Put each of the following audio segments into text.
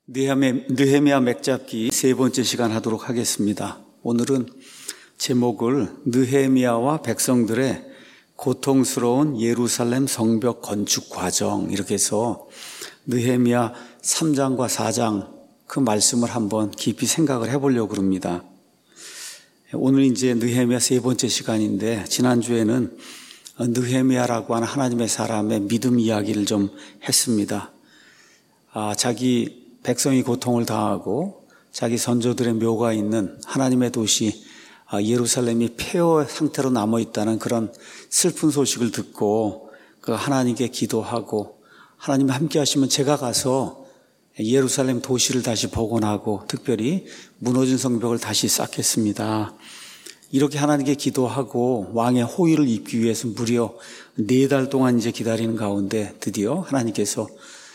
느헤미야 맥잡기 세 번째 시간 하도록 하겠습니다. 오늘은 제목을 느헤미야와 백성들의 고통스러운 예루살렘 성벽 건축 과정 이렇게 해서 느헤미야 3장과 4장 그 말씀을 한번 깊이 생각을 해보려고 합니다. 오늘 이제 느헤미야 세 번째 시간인데 지난주에는 느헤미야라고 하는 하나님의 사람의 믿음 이야기를 좀 했습니다. 자기 백성이 고통을 당하고 자기 선조들의 묘가 있는 하나님의 도시 예루살렘이 폐허 상태로 남아있다는 그런 슬픈 소식을 듣고 그 하나님께 기도하고 하나님 함께 하시면 제가 가서 예루살렘 도시를 다시 복원하고 특별히 무너진 성벽을 다시 쌓겠습니다. 이렇게 하나님께 기도하고 왕의 호의를 입기 위해서 무려 4달 동안 이제 기다리는 가운데 드디어 하나님께서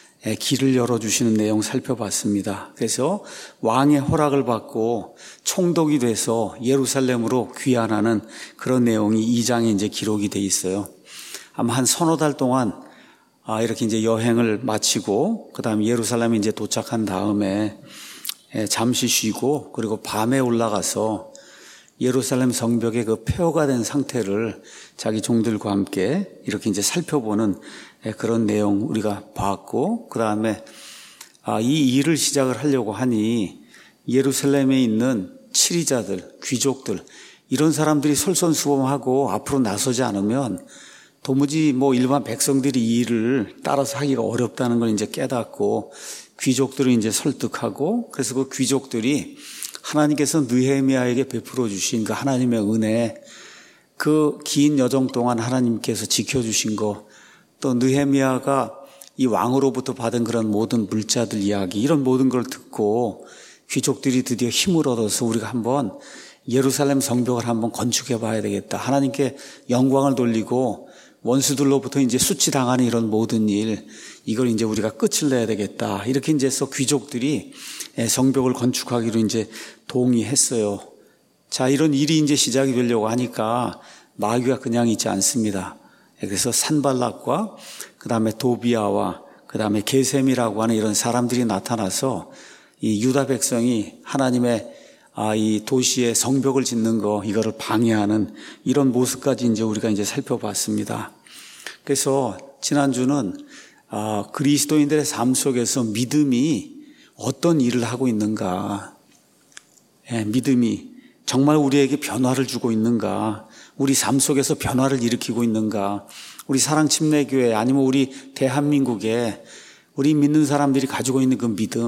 길을 열어주시는 내용 살펴봤습니다. 그래서 왕의 허락을 받고 총독이 돼서 예루살렘으로 귀환하는 그런 내용이 2장에 이제 기록이 돼 있어요. 아마 한 서너 달 동안 이렇게 이제 여행을 마치고 그 다음에 예루살렘에 이제 도착한 다음에 잠시 쉬고 그리고 밤에 올라가서 예루살렘 성벽의 그 폐허가 된 상태를 자기 종들과 함께 이렇게 이제 살펴보는 그런 내용 우리가 봤고, 그 다음에 이 일을 시작을 하려고 하니 예루살렘에 있는 치리자들, 귀족들 이런 사람들이 솔선수범하고 앞으로 나서지 않으면 도무지 일반 백성들이 이 일을 따라서 하기가 어렵다는 걸 이제 깨닫고 귀족들을 이제 설득하고, 그래서 그 귀족들이 하나님께서 느헤미야에게 베풀어 주신 그 하나님의 은혜, 그 긴 여정 동안 하나님께서 지켜주신 거, 또 느헤미야가 이 왕으로부터 받은 그런 모든 물자들 이야기, 이런 모든 걸 듣고 귀족들이 드디어 힘을 얻어서 우리가 한번 예루살렘 성벽을 한번 건축해 봐야 되겠다. 하나님께 영광을 돌리고 원수들로부터 이제 수치당하는 이런 모든 일, 이걸 이제 우리가 끝을 내야 되겠다. 이렇게 이제 해서 귀족들이 성벽을 건축하기로 이제 동의했어요. 자, 이런 일이 이제 시작이 되려고 하니까 마귀가 그냥 있지 않습니다. 그래서 산발락과 그 다음에 도비아와 그 다음에 게셈이라고 하는 이런 사람들이 나타나서 이 유다 백성이 하나님의 이 도시의 성벽을 짓는 거, 이거를 방해하는 이런 모습까지 이제 우리가 이제 살펴봤습니다. 그래서 지난주는 그리스도인들의 삶 속에서 믿음이 어떤 일을 하고 있는가, 믿음이 정말 우리에게 변화를 주고 있는가, 우리 삶 속에서 변화를 일으키고 있는가, 우리 사랑침례교회 아니면 우리 대한민국에 우리 믿는 사람들이 가지고 있는 그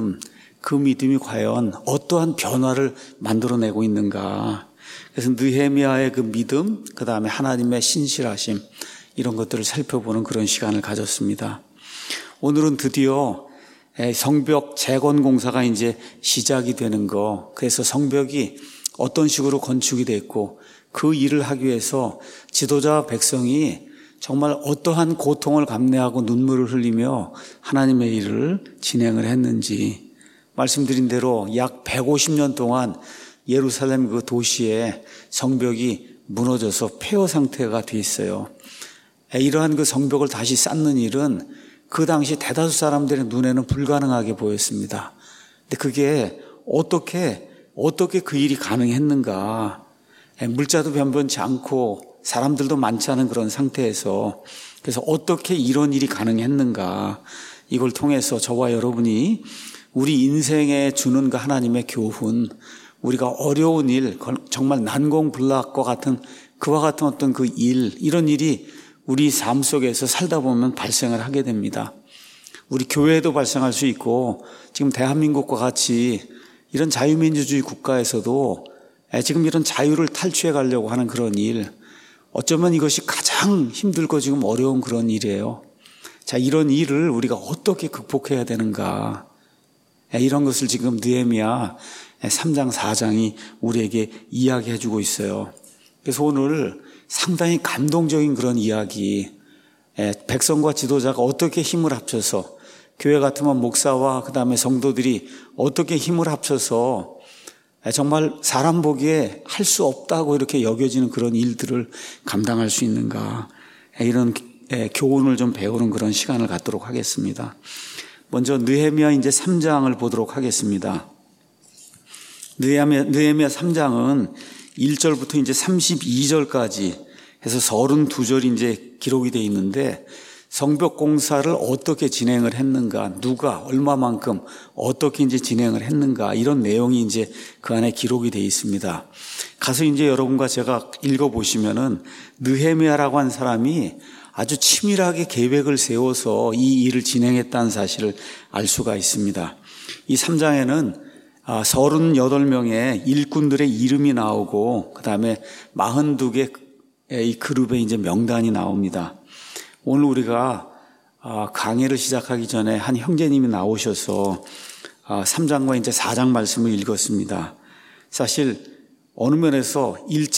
믿음이 과연 어떠한 변화를 만들어내고 있는가. 그래서 느헤미야의 그 믿음, 그 다음에 하나님의 신실하심, 이런 것들을 살펴보는 그런 시간을 가졌습니다. 오늘은 드디어 성벽 재건 공사가 이제 시작이 되는 거, 그래서 성벽이 어떤 식으로 건축이 됐고 그 일을 하기 위해서 지도자 백성이 정말 어떠한 고통을 감내하고 눈물을 흘리며 하나님의 일을 진행을 했는지, 말씀드린 대로 약 150년 동안 예루살렘 그 도시의 성벽이 무너져서 폐허 상태가 돼 있어요. 이러한 그 성벽을 다시 쌓는 일은 그 당시 대다수 사람들의 눈에는 불가능하게 보였습니다. 근데 그게 어떻게 그 일이 가능했는가? 물자도 변변치 않고 사람들도 많지 않은 그런 상태에서, 그래서 어떻게 이런 일이 가능했는가? 이걸 통해서 저와 여러분이 우리 인생에 주는 그 하나님의 교훈, 우리가 어려운 일, 정말 난공불락과 같은 그와 같은 어떤 그 일, 이런 일이 우리 삶 속에서 살다 보면 발생을 하게 됩니다. 우리 교회에도 발생할 수 있고 지금 대한민국과 같이 이런 자유민주주의 국가에서도 지금 이런 자유를 탈취해 가려고 하는 그런 일, 어쩌면 이것이 가장 힘들고 지금 어려운 그런 일이에요. 자, 이런 일을 우리가 어떻게 극복해야 되는가, 이런 것을 지금 느헤미야 3장 4장이 우리에게 이야기해 주고 있어요. 그래서 오늘 상당히 감동적인 그런 이야기, 백성과 지도자가 어떻게 힘을 합쳐서, 교회 같으면 목사와 그 다음에 성도들이 어떻게 힘을 합쳐서 정말 사람 보기에 할 수 없다고 이렇게 여겨지는 그런 일들을 감당할 수 있는가, 이런 교훈을 좀 배우는 그런 시간을 갖도록 하겠습니다. 먼저 느헤미야 이제 3장을 보도록 하겠습니다. 느헤미야 3장은 1절부터 이제 32절까지 해서 32절이 이제 기록이 되어 있는데 성벽 공사를 어떻게 진행을 했는가, 누가 얼마만큼 어떻게 이제 진행을 했는가, 이런 내용이 이제 그 안에 기록이 되어 있습니다. 가서 이제 여러분과 제가 읽어보시면은 느헤미야라고 한 사람이 아주 치밀하게 계획을 세워서 이 일을 진행했다는 사실을 알 수가 있습니다. 이 3장에는 38명의 일꾼들의 이름이 나오고 그 다음에 42개의 이 그룹의 이제 명단이 나옵니다. 오늘 우리가 강의를 시작하기 전에 한 형제님이 나오셔서 3장과 이제 4장 말씀을 읽었습니다. 사실 어느 면에서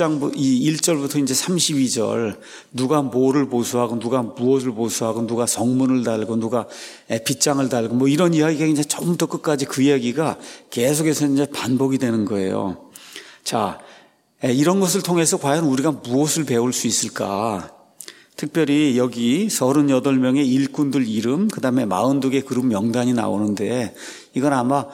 1절부터 이제 32절 누가 뭐를 보수하고 누가 무엇을 보수하고 누가 성문을 달고 누가 빗장을 달고 뭐 이런 이야기가 이제 처음부터 끝까지 그 이야기가 계속해서 이제 반복이 되는 거예요. 자, 이런 것을 통해서 과연 우리가 무엇을 배울 수 있을까? 특별히 여기 38명의 일꾼들 이름, 그 다음에 42개 그룹 명단이 나오는데 이건 아마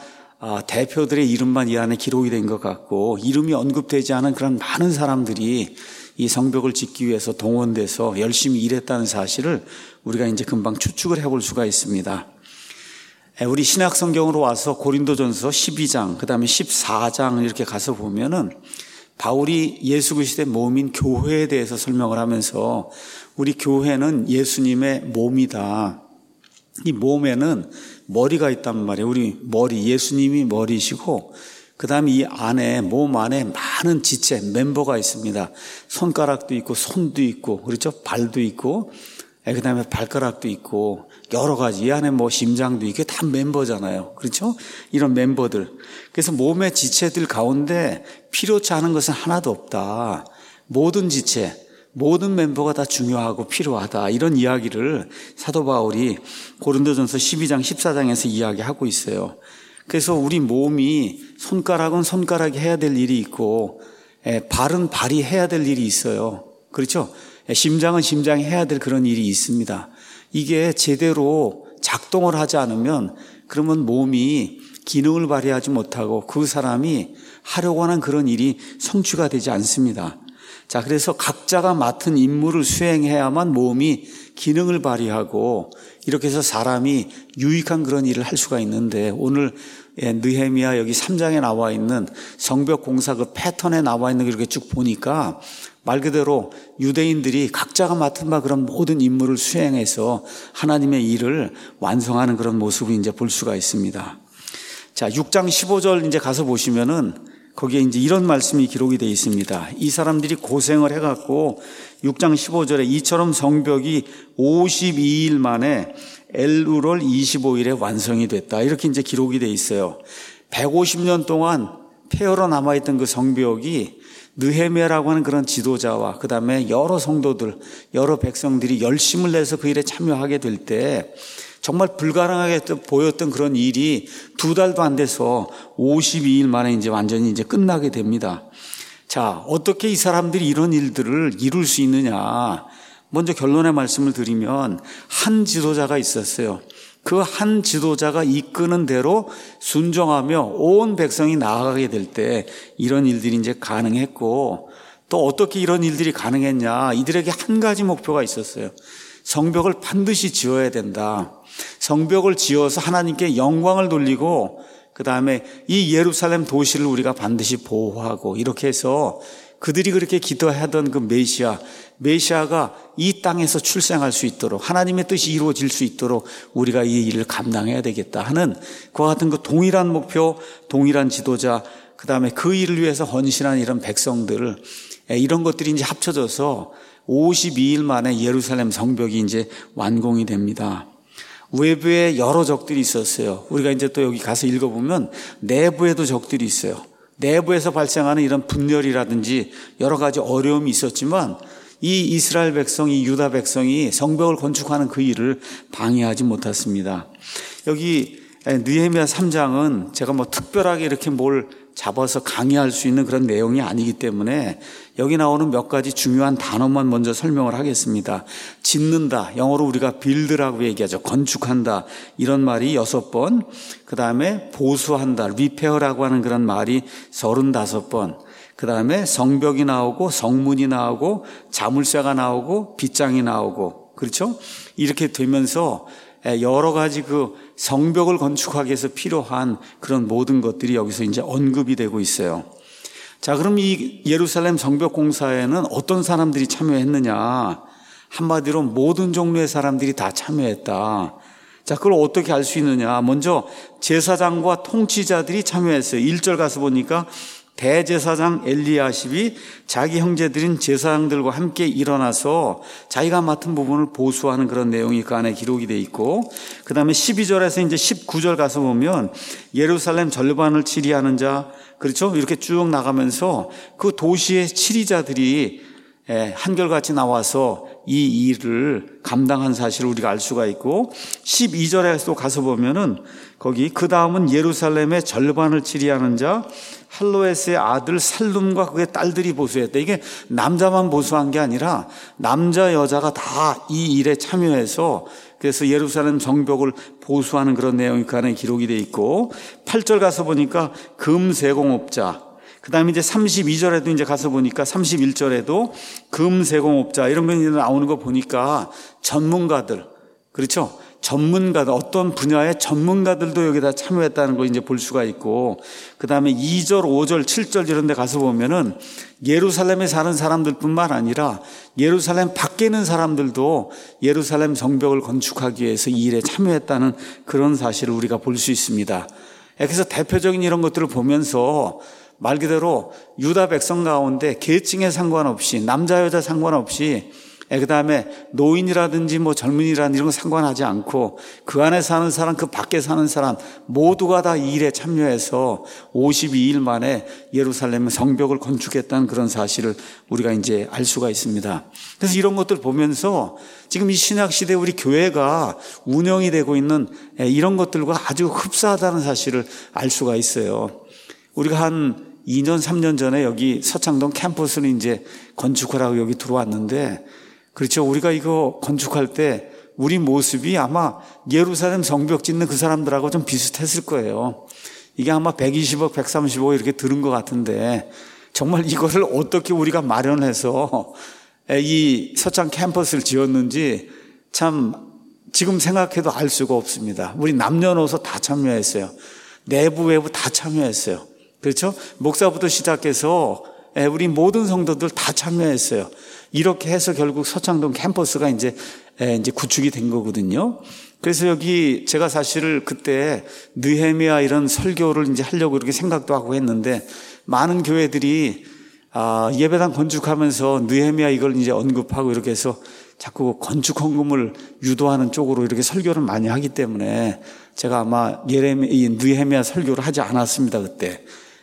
대표들의 이름만 이 안에 기록이 된 것 같고 이름이 언급되지 않은 그런 많은 사람들이 이 성벽을 짓기 위해서 동원돼서 열심히 일했다는 사실을 우리가 이제 금방 추측을 해볼 수가 있습니다. 우리 신약 성경으로 와서 고린도전서 12장, 그 다음에 14장 이렇게 가서 보면은 바울이 예수 그리스도의 몸인 교회에 대해서 설명을 하면서 우리 교회는 예수님의 몸이다. 이 몸에는 머리가 있단 말이에요. 우리 머리, 예수님이 머리시고 그 다음에 이 안에, 몸 안에 많은 지체, 멤버가 있습니다. 손가락도 있고 손도 있고 그렇죠? 발도 있고 그 다음에 발가락도 있고 여러 가지, 이 안에 뭐 심장도 있고 다 멤버잖아요. 그렇죠? 이런 멤버들. 그래서 몸의 지체들 가운데 필요치 않은 것은 하나도 없다. 모든 지체, 모든 멤버가 다 중요하고 필요하다. 이런 이야기를 사도 바울이 고린도전서 12장, 14장에서 이야기하고 있어요. 그래서 우리 몸이 손가락은 손가락이 해야 될 일이 있고 발은 발이 해야 될 일이 있어요. 그렇죠? 심장은 심장이 해야 될 그런 일이 있습니다. 이게 제대로 작동을 하지 않으면 그러면 몸이 기능을 발휘하지 못하고 그 사람이 하려고 하는 그런 일이 성취가 되지 않습니다. 자, 그래서 각자가 맡은 임무를 수행해야만 몸이 기능을 발휘하고 이렇게 해서 사람이 유익한 그런 일을 할 수가 있는데 오늘 느헤미야 여기 3장에 나와 있는 성벽 공사 그 패턴에 나와 있는 거 이렇게 쭉 보니까 말 그대로 유대인들이 각자가 맡은 바 그런 모든 임무를 수행해서 하나님의 일을 완성하는 그런 모습을 이제 볼 수가 있습니다. 자, 6장 15절 이제 가서 보시면은 거기에 이제 이런 말씀이 기록이 되어 있습니다. 이 사람들이 고생을 해갖고 6장 15절에 이처럼 성벽이 52일 만에 엘루월 25일에 완성이 됐다. 이렇게 이제 기록이 되어 있어요. 150년 동안 폐허로 남아있던 그 성벽이 느헤미야라고 하는 그런 지도자와 그 다음에 여러 성도들, 여러 백성들이 열심을 내서 그 일에 참여하게 될 때 정말 불가능하게 보였던 그런 일이 2달도 안 돼서 52일 만에 이제 완전히 이제 끝나게 됩니다. 자, 어떻게 이 사람들이 이런 일들을 이룰 수 있느냐? 먼저 결론의 말씀을 드리면 한 지도자가 있었어요. 그 한 지도자가 이끄는 대로 순종하며 온 백성이 나아가게 될 때 이런 일들이 이제 가능했고 또 어떻게 이런 일들이 가능했냐? 이들에게 한 가지 목표가 있었어요. 성벽을 반드시 지어야 된다. 성벽을 지어서 하나님께 영광을 돌리고 그 다음에 이 예루살렘 도시를 우리가 반드시 보호하고 이렇게 해서 그들이 그렇게 기도하던 그 메시아가 이 땅에서 출생할 수 있도록 하나님의 뜻이 이루어질 수 있도록 우리가 이 일을 감당해야 되겠다 하는 그와 같은 그 동일한 목표, 동일한 지도자, 그 다음에 그 일을 위해서 헌신한 이런 백성들, 이런 것들이 이제 합쳐져서 52일 만에 예루살렘 성벽이 이제 완공이 됩니다. 외부에 여러 적들이 있었어요. 우리가 이제 또 여기 가서 읽어보면 내부에도 적들이 있어요. 내부에서 발생하는 이런 분열이라든지 여러 가지 어려움이 있었지만 이 이스라엘 백성이, 유다 백성이 성벽을 건축하는 그 일을 방해하지 못했습니다. 여기 느헤미야 3장은 제가 뭐 특별하게 이렇게 뭘 잡아서 강의할 수 있는 그런 내용이 아니기 때문에 여기 나오는 몇 가지 중요한 단어만 먼저 설명을 하겠습니다. 짓는다, 영어로 우리가 build라고 얘기하죠. 건축한다, 이런 말이 6번, 그 다음에 보수한다, repair라고 하는 그런 말이 35번, 그 다음에 성벽이 나오고 성문이 나오고 자물쇠가 나오고 빗장이 나오고, 그렇죠? 이렇게 되면서 여러 가지 그 성벽을 건축하기 위해서 필요한 그런 모든 것들이 여기서 이제 언급이 되고 있어요. 자, 그럼 이 예루살렘 성벽 공사에는 어떤 사람들이 참여했느냐? 한마디로 모든 종류의 사람들이 다 참여했다. 자, 그걸 어떻게 알 수 있느냐? 먼저 제사장과 통치자들이 참여했어요. 1절 가서 보니까 대제사장 엘리야십이 자기 형제들인 제사장들과 함께 일어나서 자기가 맡은 부분을 보수하는 그런 내용이 그 안에 기록이 돼 있고, 그 다음에 12절에서 이제 19절 가서 보면 예루살렘 절반을 치리하는 자, 그렇죠? 이렇게 쭉 나가면서 그 도시의 치리자들이 한결같이 나와서 이 일을 감당한 사실을 우리가 알 수가 있고, 12절에서 가서 보면은 거기 그 다음은 예루살렘의 절반을 치리하는 자 할로에스의 아들 살룸과 그의 딸들이 보수했다. 이게 남자만 보수한 게 아니라 남자 여자가 다 이 일에 참여해서 그래서 예루살렘 성벽을 보수하는 그런 내용이 그 안에 기록이 돼 있고, 8절 가서 보니까 금 세공업자, 그 다음에 이제 32절에도 이제 가서 보니까 31절에도 금 세공업자 이런 거 나오는 거 보니까 전문가들, 그렇죠? 전문가들, 어떤 분야의 전문가들도 여기다 참여했다는 거 이제 볼 수가 있고, 그 다음에 2절, 5절, 7절 이런 데 가서 보면은 예루살렘에 사는 사람들뿐만 아니라 예루살렘 밖에 있는 사람들도 예루살렘 성벽을 건축하기 위해서 이 일에 참여했다는 그런 사실을 우리가 볼 수 있습니다. 그래서 대표적인 이런 것들을 보면서 말 그대로 유다 백성 가운데 계층에 상관없이, 남자 여자 상관없이, 그 다음에 노인이라든지 뭐 젊은이라든지 이런 거 상관하지 않고 그 안에 사는 사람, 그 밖에 사는 사람 모두가 다 이 일에 참여해서 52일 만에 예루살렘의 성벽을 건축했다는 그런 사실을 우리가 이제 알 수가 있습니다. 그래서 이런 것들 보면서 지금 이 신약 시대 우리 교회가 운영이 되고 있는 이런 것들과 아주 흡사하다는 사실을 알 수가 있어요. 우리가 한 2년, 3년 전에 여기 서창동 캠퍼스를 이제 건축하라고 여기 들어왔는데, 그렇죠. 우리가 이거 건축할 때 우리 모습이 아마 예루살렘 성벽 짓는 그 사람들하고 좀 비슷했을 거예요. 이게 아마 120억, 130억 이렇게 들은 것 같은데, 정말 이거를 어떻게 우리가 마련해서 이 서창 캠퍼스를 지었는지 참 지금 생각해도 알 수가 없습니다. 우리 남녀노소 다 참여했어요. 내부, 외부 다 참여했어요. 그렇죠? 목사부터 시작해서 우리 모든 성도들 다 참여했어요. 이렇게 해서 결국 서창동 캠퍼스가 이제 구축이 된 거거든요. 그래서 여기 제가 사실 그때 느헤미야 이런 설교를 이제 하려고 이렇게 생각도 하고 했는데, 많은 교회들이 예배당 건축하면서 느헤미야 이걸 이제 언급하고 이렇게 해서 자꾸 건축 헌금을 유도하는 쪽으로 이렇게 설교를 많이 하기 때문에 제가 아마 느헤미야 설교를 하지 않았습니다, 그때.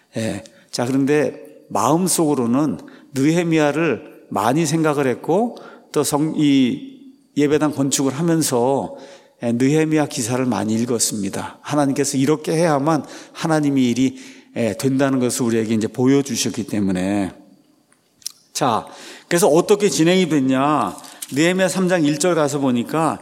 자, 그런데 마음속으로는 느헤미야를 많이 생각을 했고, 또 이 예배당 건축을 하면서 느헤미야 기사를 많이 읽었습니다. 하나님께서 이렇게 해야만 하나님의 일이 된다는 것을 우리에게 이제 보여주셨기 때문에. 자, 그래서 어떻게 진행이 됐냐? 느헤미야 3장 1절 가서 보니까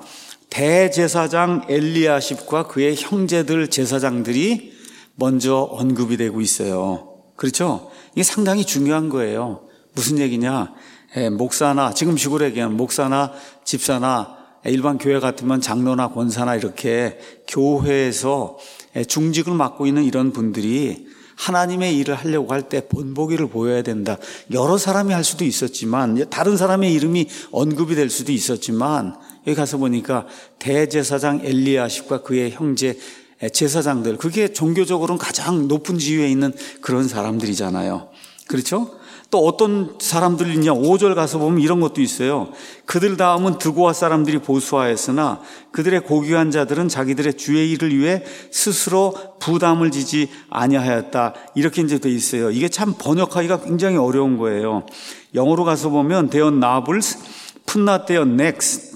대제사장 엘리야십과 그의 형제들 제사장들이 먼저 언급이 되고 있어요. 그렇죠? 이게 상당히 중요한 거예요. 무슨 얘기냐? 목사나, 지금 시골에 얘기하면 목사나 집사나 일반 교회 같으면 장로나 권사나 이렇게 교회에서 중직을 맡고 있는 이런 분들이 하나님의 일을 하려고 할 때 본보기를 보여야 된다. 여러 사람이 할 수도 있었지만, 다른 사람의 이름이 언급이 될 수도 있었지만, 여기 가서 보니까 대제사장 엘리야십과 그의 형제 제사장들, 그게 종교적으로는 가장 높은 지위에 있는 그런 사람들이잖아요. 그렇죠? 또 어떤 사람들이 있냐? 5절 가서 보면 이런 것도 있어요. 그들 다음은 드고아 사람들이 보수하였으나 그들의 고귀한 자들은 자기들의 주의 일을 위해 스스로 부담을 지지 아니하였다. 이렇게 이제 돼 있어요. 이게 참 번역하기가 굉장히 어려운 거예요. 영어로 가서 보면 they are nobles, put not their necks to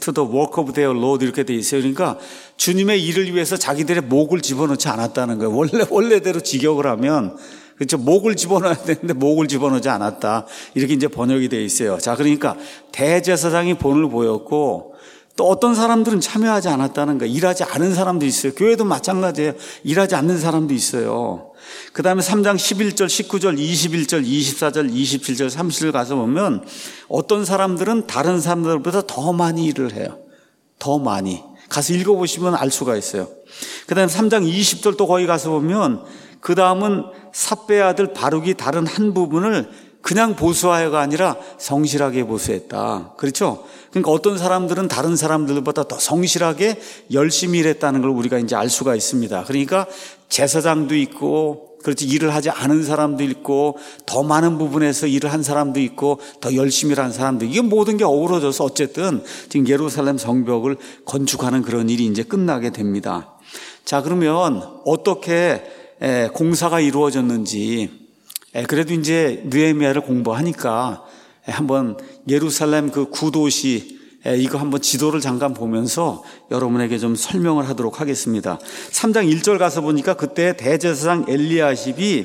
to the work of their Lord 이렇게 돼 있어요. 그러니까 주님의 일을 위해서 자기들의 목을 집어넣지 않았다는 거예요. 원래대로 직역을 하면 그렇죠. 목을 집어넣어야 되는데 목을 집어넣지 않았다. 이렇게 이제 번역이 되어 있어요. 자, 그러니까 대제사장이 본을 보였고 또 어떤 사람들은 참여하지 않았다는 거예요. 일하지 않은 사람도 있어요. 교회도 마찬가지예요. 일하지 않는 사람도 있어요. 그 다음에 3장 11절, 19절, 21절, 24절, 27절, 30절 가서 보면 어떤 사람들은 다른 사람들보다 더 많이 일을 해요. 더 많이. 가서 읽어보시면 알 수가 있어요. 그 다음에 3장 20절 또 거기 가서 보면 그 다음은 삽배의 아들 바룩이 다른 한 부분을 그냥 보수하여가 아니라 성실하게 보수했다. 그렇죠? 그러니까 어떤 사람들은 다른 사람들보다 더 성실하게 열심히 일했다는 걸 우리가 이제 알 수가 있습니다. 그러니까 제사장도 있고, 그렇지, 일을 하지 않은 사람도 있고, 더 많은 부분에서 일을 한 사람도 있고, 더 열심히 일한 사람도 있고, 이게 모든 게 어우러져서 어쨌든 지금 예루살렘 성벽을 건축하는 그런 일이 이제 끝나게 됩니다. 자, 그러면 어떻게 공사가 이루어졌는지, 그래도 이제 느헤미야를 공부하니까 한번 예루살렘 그 구도시 이거 한번 지도를 잠깐 보면서 여러분에게 좀 설명을 하도록 하겠습니다. 3장 1절 가서 보니까 그때 대제사장 엘리야십이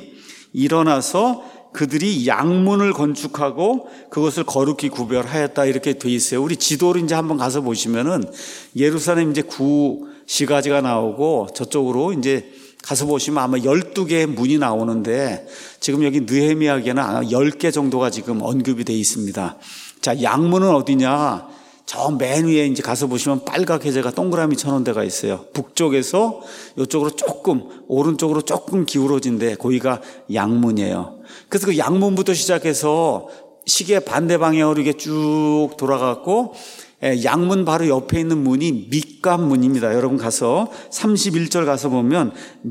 일어나서 그들이 양문을 건축하고 그것을 거룩히 구별하였다 이렇게 돼 있어요. 우리 지도를 이제 한번 가서 보시면은 예루살렘 이제 구시가지가 나오고 저쪽으로 이제 가서 보시면 아마 12개의 문이 나오는데 지금 여기 느헤미야에게는 아마 10개 정도가 지금 언급이 되어 있습니다. 자, 양문은 어디냐? 저 맨 위에 이제 가서 보시면 빨갛게 제가 동그라미 쳐놓은 데가 있어요. 북쪽에서 이쪽으로 조금, 오른쪽으로 조금 기울어진 데, 거기가 양문이에요. 그래서 그 양문부터 시작해서 시계 반대 방향으로 이게 쭉 돌아갔고, 양문 바로 옆에 있는 문이 밑간문입니다. 여러분 가서 31절 가서 보면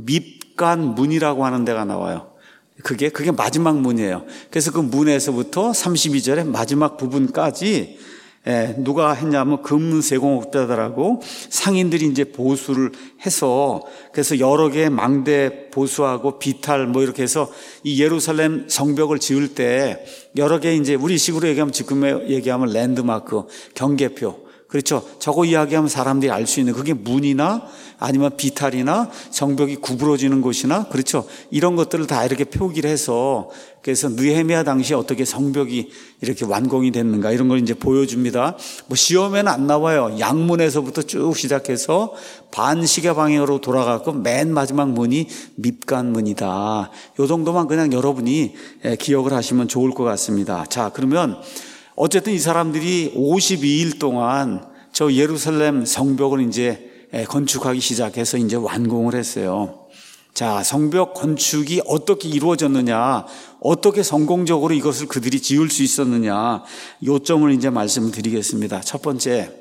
밑간문이라고 하는 데가 나와요. 그게 마지막 문이에요. 그래서 그 문에서부터 32절의 마지막 부분까지 누가 했냐면 금세공업자들하고 상인들이 이제 보수를 해서 그래서 여러 개의 망대 보수하고 비탈 뭐 이렇게 해서 이 예루살렘 성벽을 지을 때 여러 개 이제 우리 식으로 얘기하면 지금 얘기하면 랜드마크 경계표 그렇죠. 저거 이야기하면 사람들이 알 수 있는 그게 문이나 아니면 비탈이나 성벽이 구부러지는 곳이나 그렇죠. 이런 것들을 다 이렇게 표기를 해서 그래서 느헤미야 당시에 어떻게 성벽이 이렇게 완공이 됐는가 이런 걸 이제 보여줍니다. 뭐 시험에는 안 나와요. 양문에서부터 쭉 시작해서 반시계 방향으로 돌아가고 맨 마지막 문이 밑간문이다. 요 정도만 그냥 여러분이 기억을 하시면 좋을 것 같습니다. 자, 그러면 어쨌든 이 사람들이 52일 동안 저 예루살렘 성벽을 이제 건축하기 시작해서 이제 완공을 했어요. 자, 성벽 건축이 어떻게 이루어졌느냐, 어떻게 성공적으로 이것을 그들이 지을 수 있었느냐, 요점을 이제 말씀을 드리겠습니다. 첫 번째,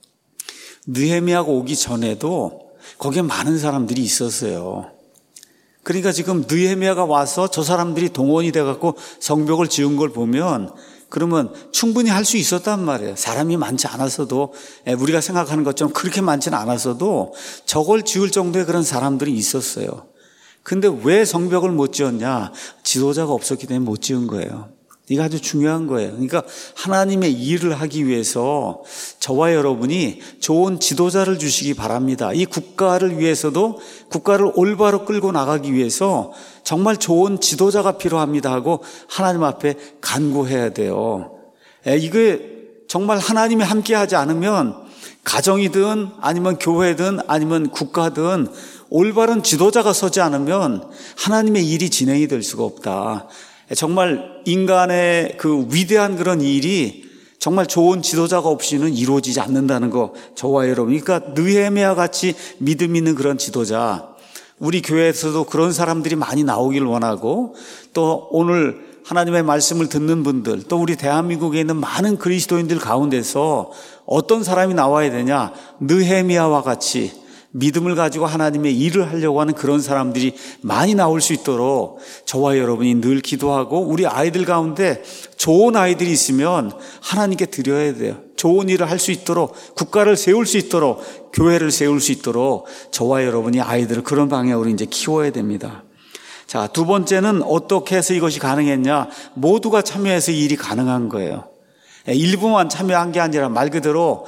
느헤미야가 오기 전에도 거기에 많은 사람들이 있었어요. 그러니까 지금 느헤미야가 와서 저 사람들이 동원이 돼갖고 성벽을 지은 걸 보면 그러면 충분히 할 수 있었단 말이에요. 사람이 많지 않았어도 우리가 생각하는 것처럼 그렇게 많지는 않았어도 저걸 지을 정도의 그런 사람들이 있었어요. 근데 왜 성벽을 못 지었냐? 지도자가 없었기 때문에 못 지은 거예요. 이게 아주 중요한 거예요. 그러니까 하나님의 일을 하기 위해서 저와 여러분이 좋은 지도자를 주시기 바랍니다. 이 국가를 위해서도 국가를 올바로 끌고 나가기 위해서 정말 좋은 지도자가 필요합니다 하고 하나님 앞에 간구해야 돼요. 이게 정말 하나님이 함께하지 않으면 가정이든 아니면 교회든 아니면 국가든 올바른 지도자가 서지 않으면 하나님의 일이 진행이 될 수가 없다. 정말 인간의 그 위대한 그런 일이 정말 좋은 지도자가 없이는 이루어지지 않는다는 거 저와 여러분. 그러니까 느헤미야 같이 믿음 있는 그런 지도자, 우리 교회에서도 그런 사람들이 많이 나오길 원하고 또 오늘 하나님의 말씀을 듣는 분들 또 우리 대한민국에 있는 많은 그리스도인들 가운데서 어떤 사람이 나와야 되냐? 느헤미야와 같이 믿음을 가지고 하나님의 일을 하려고 하는 그런 사람들이 많이 나올 수 있도록 저와 여러분이 늘 기도하고 우리 아이들 가운데 좋은 아이들이 있으면 하나님께 드려야 돼요. 좋은 일을 할 수 있도록 국가를 세울 수 있도록 교회를 세울 수 있도록 저와 여러분이 아이들을 그런 방향으로 이제 키워야 됩니다. 자, 두 번째는 어떻게 해서 이것이 가능했냐? 모두가 참여해서 이 일이 가능한 거예요. 일부만 참여한 게 아니라 말 그대로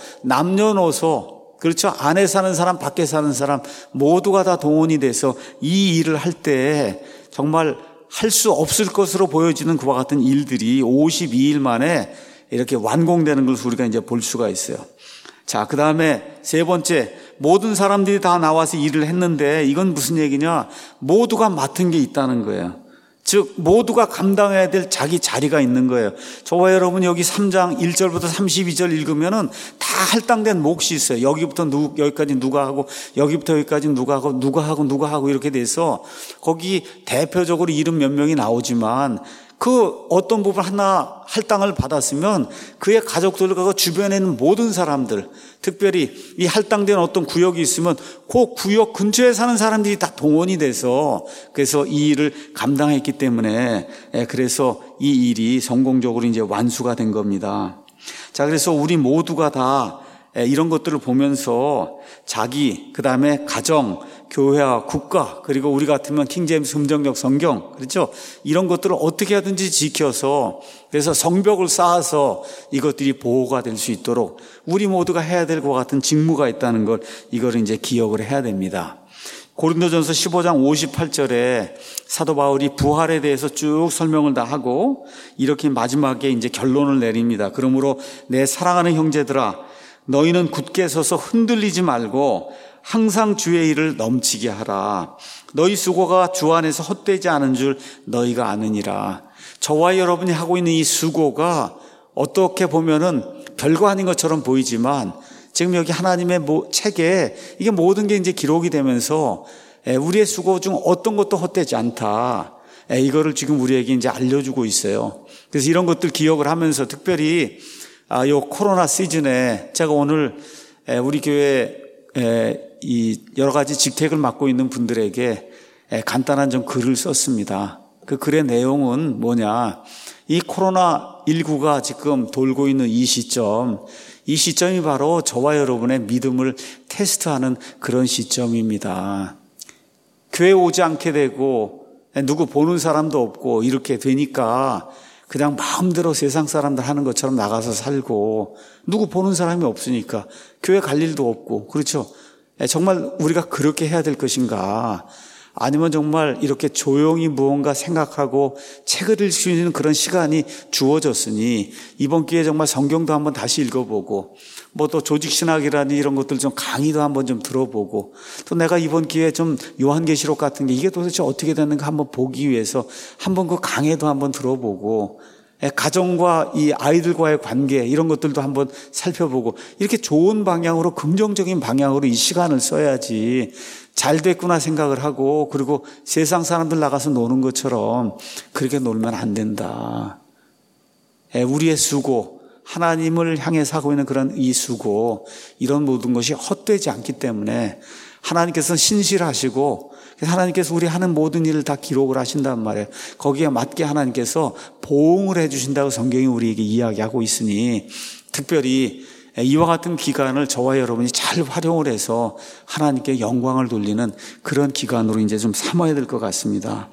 남녀노소, 그렇죠? 안에 사는 사람, 밖에 사는 사람 모두가 다 동원이 돼서 이 일을 할 때 정말 할 수 없을 것으로 보여지는 그와 같은 일들이 52일 만에 이렇게 완공되는 걸 우리가 이제 볼 수가 있어요. 자, 그 다음에 세 번째, 모든 사람들이 다 나와서 일을 했는데 이건 무슨 얘기냐? 모두가 맡은 게 있다는 거예요. 즉 모두가 감당해야 될 자기 자리가 있는 거예요. 저와 여러분 여기 3장 1절부터 32절 읽으면은 다 할당된 몫이 있어요. 여기부터 여기까지 누가 하고, 여기부터 여기까지 누가 하고, 누가 하고 이렇게 돼서 거기 대표적으로 이름 몇 명이 나오지만 그 어떤 부분 하나 할당을 받았으면 그의 가족들과 그 주변에 있는 모든 사람들, 특별히 이 할당된 어떤 구역이 있으면 그 구역 근처에 사는 사람들이 다 동원이 돼서 그래서 이 일을 감당했기 때문에 그래서 이 일이 성공적으로 이제 완수가 된 겁니다. 자, 그래서 우리 모두가 다 이런 것들을 보면서 자기, 그 다음에 가정, 교회와 국가, 그리고 우리 같으면 킹제임스 금정역 성경, 그렇죠? 이런 것들을 어떻게 하든지 지켜서 그래서 성벽을 쌓아서 이것들이 보호가 될 수 있도록 우리 모두가 해야 될 것 같은 직무가 있다는 걸 이걸 이제 기억을 해야 됩니다. 고린도전서 15장 58절에 사도 바울이 부활에 대해서 쭉 설명을 다 하고 이렇게 마지막에 이제 결론을 내립니다. 그러므로 내 사랑하는 형제들아, 너희는 굳게 서서 흔들리지 말고 항상 주의 일을 넘치게 하라. 너희 수고가 주 안에서 헛되지 않은 줄 너희가 아느니라. 저와 여러분이 하고 있는 이 수고가 어떻게 보면은 별거 아닌 것처럼 보이지만 지금 여기 하나님의 책에 이게 모든 게 이제 기록이 되면서 우리의 수고 중 어떤 것도 헛되지 않다. 이거를 지금 우리에게 이제 알려주고 있어요. 그래서 이런 것들 기억을 하면서 특별히 요 코로나 시즌에 제가 오늘 우리 교회 이 여러 가지 직책을 맡고 있는 분들에게 간단한 좀 글을 썼습니다. 그 글의 내용은 뭐냐? 이 코로나19가 지금 돌고 있는 이 시점이 바로 저와 여러분의 믿음을 테스트하는 그런 시점입니다. 교회 오지 않게 되고 누구 보는 사람도 없고 이렇게 되니까 그냥 마음대로 세상 사람들 하는 것처럼 나가서 살고 누구 보는 사람이 없으니까 교회 갈 일도 없고, 그렇죠? 정말 우리가 그렇게 해야 될 것인가? 아니면 정말 이렇게 조용히 무언가 생각하고 책을 읽을 수 있는 그런 시간이 주어졌으니 이번 기회에 정말 성경도 한번 다시 읽어보고 뭐 또 조직신학이라니 이런 것들 좀 강의도 한번 좀 들어보고 또 내가 이번 기회에 좀 요한계시록 같은 게 이게 도대체 어떻게 되는가 한번 보기 위해서 한번 그 강의도 한번 들어보고 가정과 이 아이들과의 관계 이런 것들도 한번 살펴보고 이렇게 좋은 방향으로 긍정적인 방향으로 이 시간을 써야지 잘 됐구나 생각을 하고 그리고 세상 사람들 나가서 노는 것처럼 그렇게 놀면 안 된다. 우리의 수고, 하나님을 향해서 하고 있는 그런 이 수고, 이런 모든 것이 헛되지 않기 때문에 하나님께서 신실하시고 하나님께서 우리 하는 모든 일을 다 기록을 하신단 말이에요. 거기에 맞게 하나님께서 보응을 해주신다고 성경이 우리에게 이야기하고 있으니 특별히 이와 같은 기간을 저와 여러분이 잘 활용을 해서 하나님께 영광을 돌리는 그런 기간으로 이제 좀 삼아야 될 것 같습니다.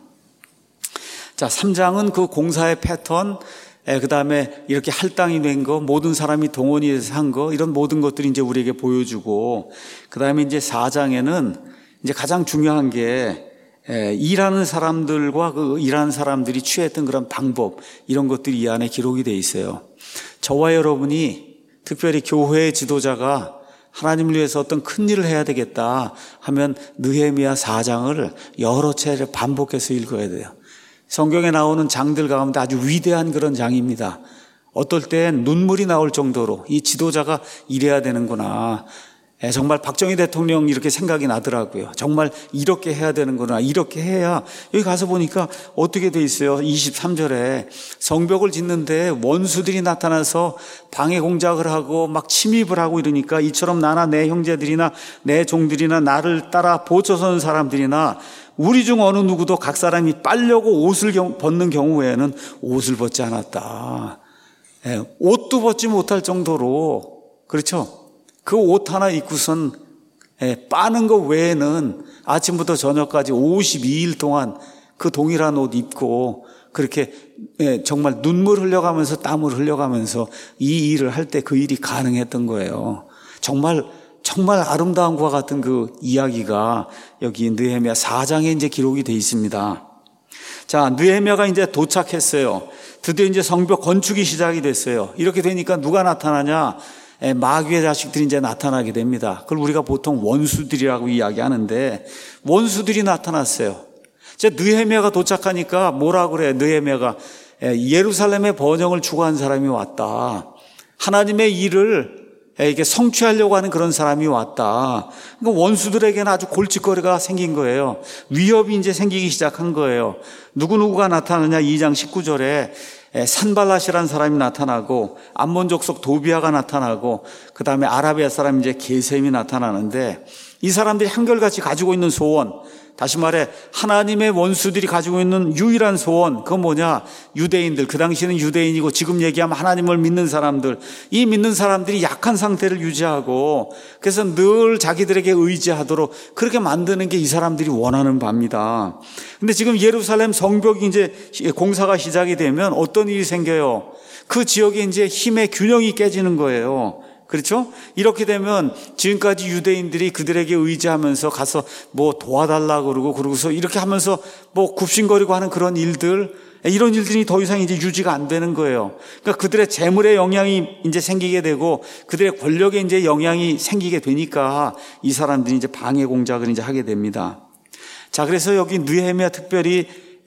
자, 3장은 그 공사의 패턴, 그 다음에 이렇게 할당이 된 거, 모든 사람이 동원이 돼서 한 거, 이런 모든 것들이 이제 우리에게 보여주고, 그 다음에 이제 4장에는 이제 가장 중요한 게, 일하는 사람들과 그 일하는 사람들이 취했던 그런 방법, 이런 것들이 이 안에 기록이 돼 있어요. 저와 여러분이 특별히 교회의 지도자가 하나님을 위해서 어떤 큰 일을 해야 되겠다 하면 느헤미야 4장을 여러 차례 반복해서 읽어야 돼요. 성경에 나오는 장들 가운데 아주 위대한 그런 장입니다. 어떨 땐 눈물이 나올 정도로 이 지도자가 이래야 되는구나. 정말 박정희 대통령 이렇게 생각이 나더라고요. 정말 이렇게 해야 되는구나. 이렇게 해야. 여기 가서 보니까 어떻게 돼 있어요. 23절에 성벽을 짓는데 원수들이 나타나서 방해 공작을 하고 막 침입을 하고 이러니까 이처럼 나나 내 형제들이나 내 종들이나 나를 따라 보초서는 사람들이나 우리 중 어느 누구도 각 사람이 빨려고 옷을 벗는 경우 외에는 옷을 벗지 않았다. 옷도 벗지 못할 정도로, 그렇죠? 그 옷 하나 입고선 빠는 것 외에는 아침부터 저녁까지 52일 동안 그 동일한 옷 입고 그렇게 정말 눈물 흘려가면서 땀을 흘려가면서 이 일을 할 때 그 일이 가능했던 거예요. 정말 아름다운 것과 같은 그 이야기가 여기 느헤미야 4장에 이제 기록이 되어 있습니다. 자, 느헤미야가 이제 도착했어요. 드디어 이제 성벽 건축이 시작이 됐어요. 이렇게 되니까 누가 나타나냐? 마귀의 자식들이 이제 나타나게 됩니다. 그걸 우리가 보통 원수들이라고 이야기하는데 원수들이 나타났어요. 이제 느헤미야가 도착하니까 뭐라 그래? 느헤미야가 예루살렘의 번영을 추구한 사람이 왔다. 하나님의 일을 이게 성취하려고 하는 그런 사람이 왔다. 그러니까 원수들에게는 아주 골칫거리가 생긴 거예요. 위협이 이제 생기기 시작한 거예요. 누구누구가 나타나냐? 2장 19절에 산발랏이라는 사람이 나타나고 암몬 족속 도비아가 나타나고 그 다음에 아라비아 사람 이제 게셈이 나타나는데 이 사람들이 한결같이 가지고 있는 소원, 다시 말해 하나님의 원수들이 가지고 있는 유일한 소원, 그건 뭐냐? 유대인들, 그 당시에는 유대인이고 지금 얘기하면 하나님을 믿는 사람들, 이 믿는 사람들이 약한 상태를 유지하고 그래서 늘 자기들에게 의지하도록 그렇게 만드는 게 이 사람들이 원하는 바입니다. 근데 지금 예루살렘 성벽이 이제 공사가 시작이 되면 어떤 일이 생겨요? 그 지역에 이제 힘의 균형이 깨지는 거예요. 그렇죠? 이렇게 되면 지금까지 유대인들이 그들에게 의지하면서 가서 뭐 도와달라고 그러고서 이렇게 하면서 뭐 굽신거리고 하는 그런 일들, 이런 일들이 더 이상 이제 유지가 안 되는 거예요. 그러니까 그들의 재물에 영향이 이제 생기게 되고 그들의 권력에 이제 영향이 생기게 되니까 이 사람들이 이제 방해 공작을 이제 하게 됩니다. 자, 그래서 여기 느헤미야 특별히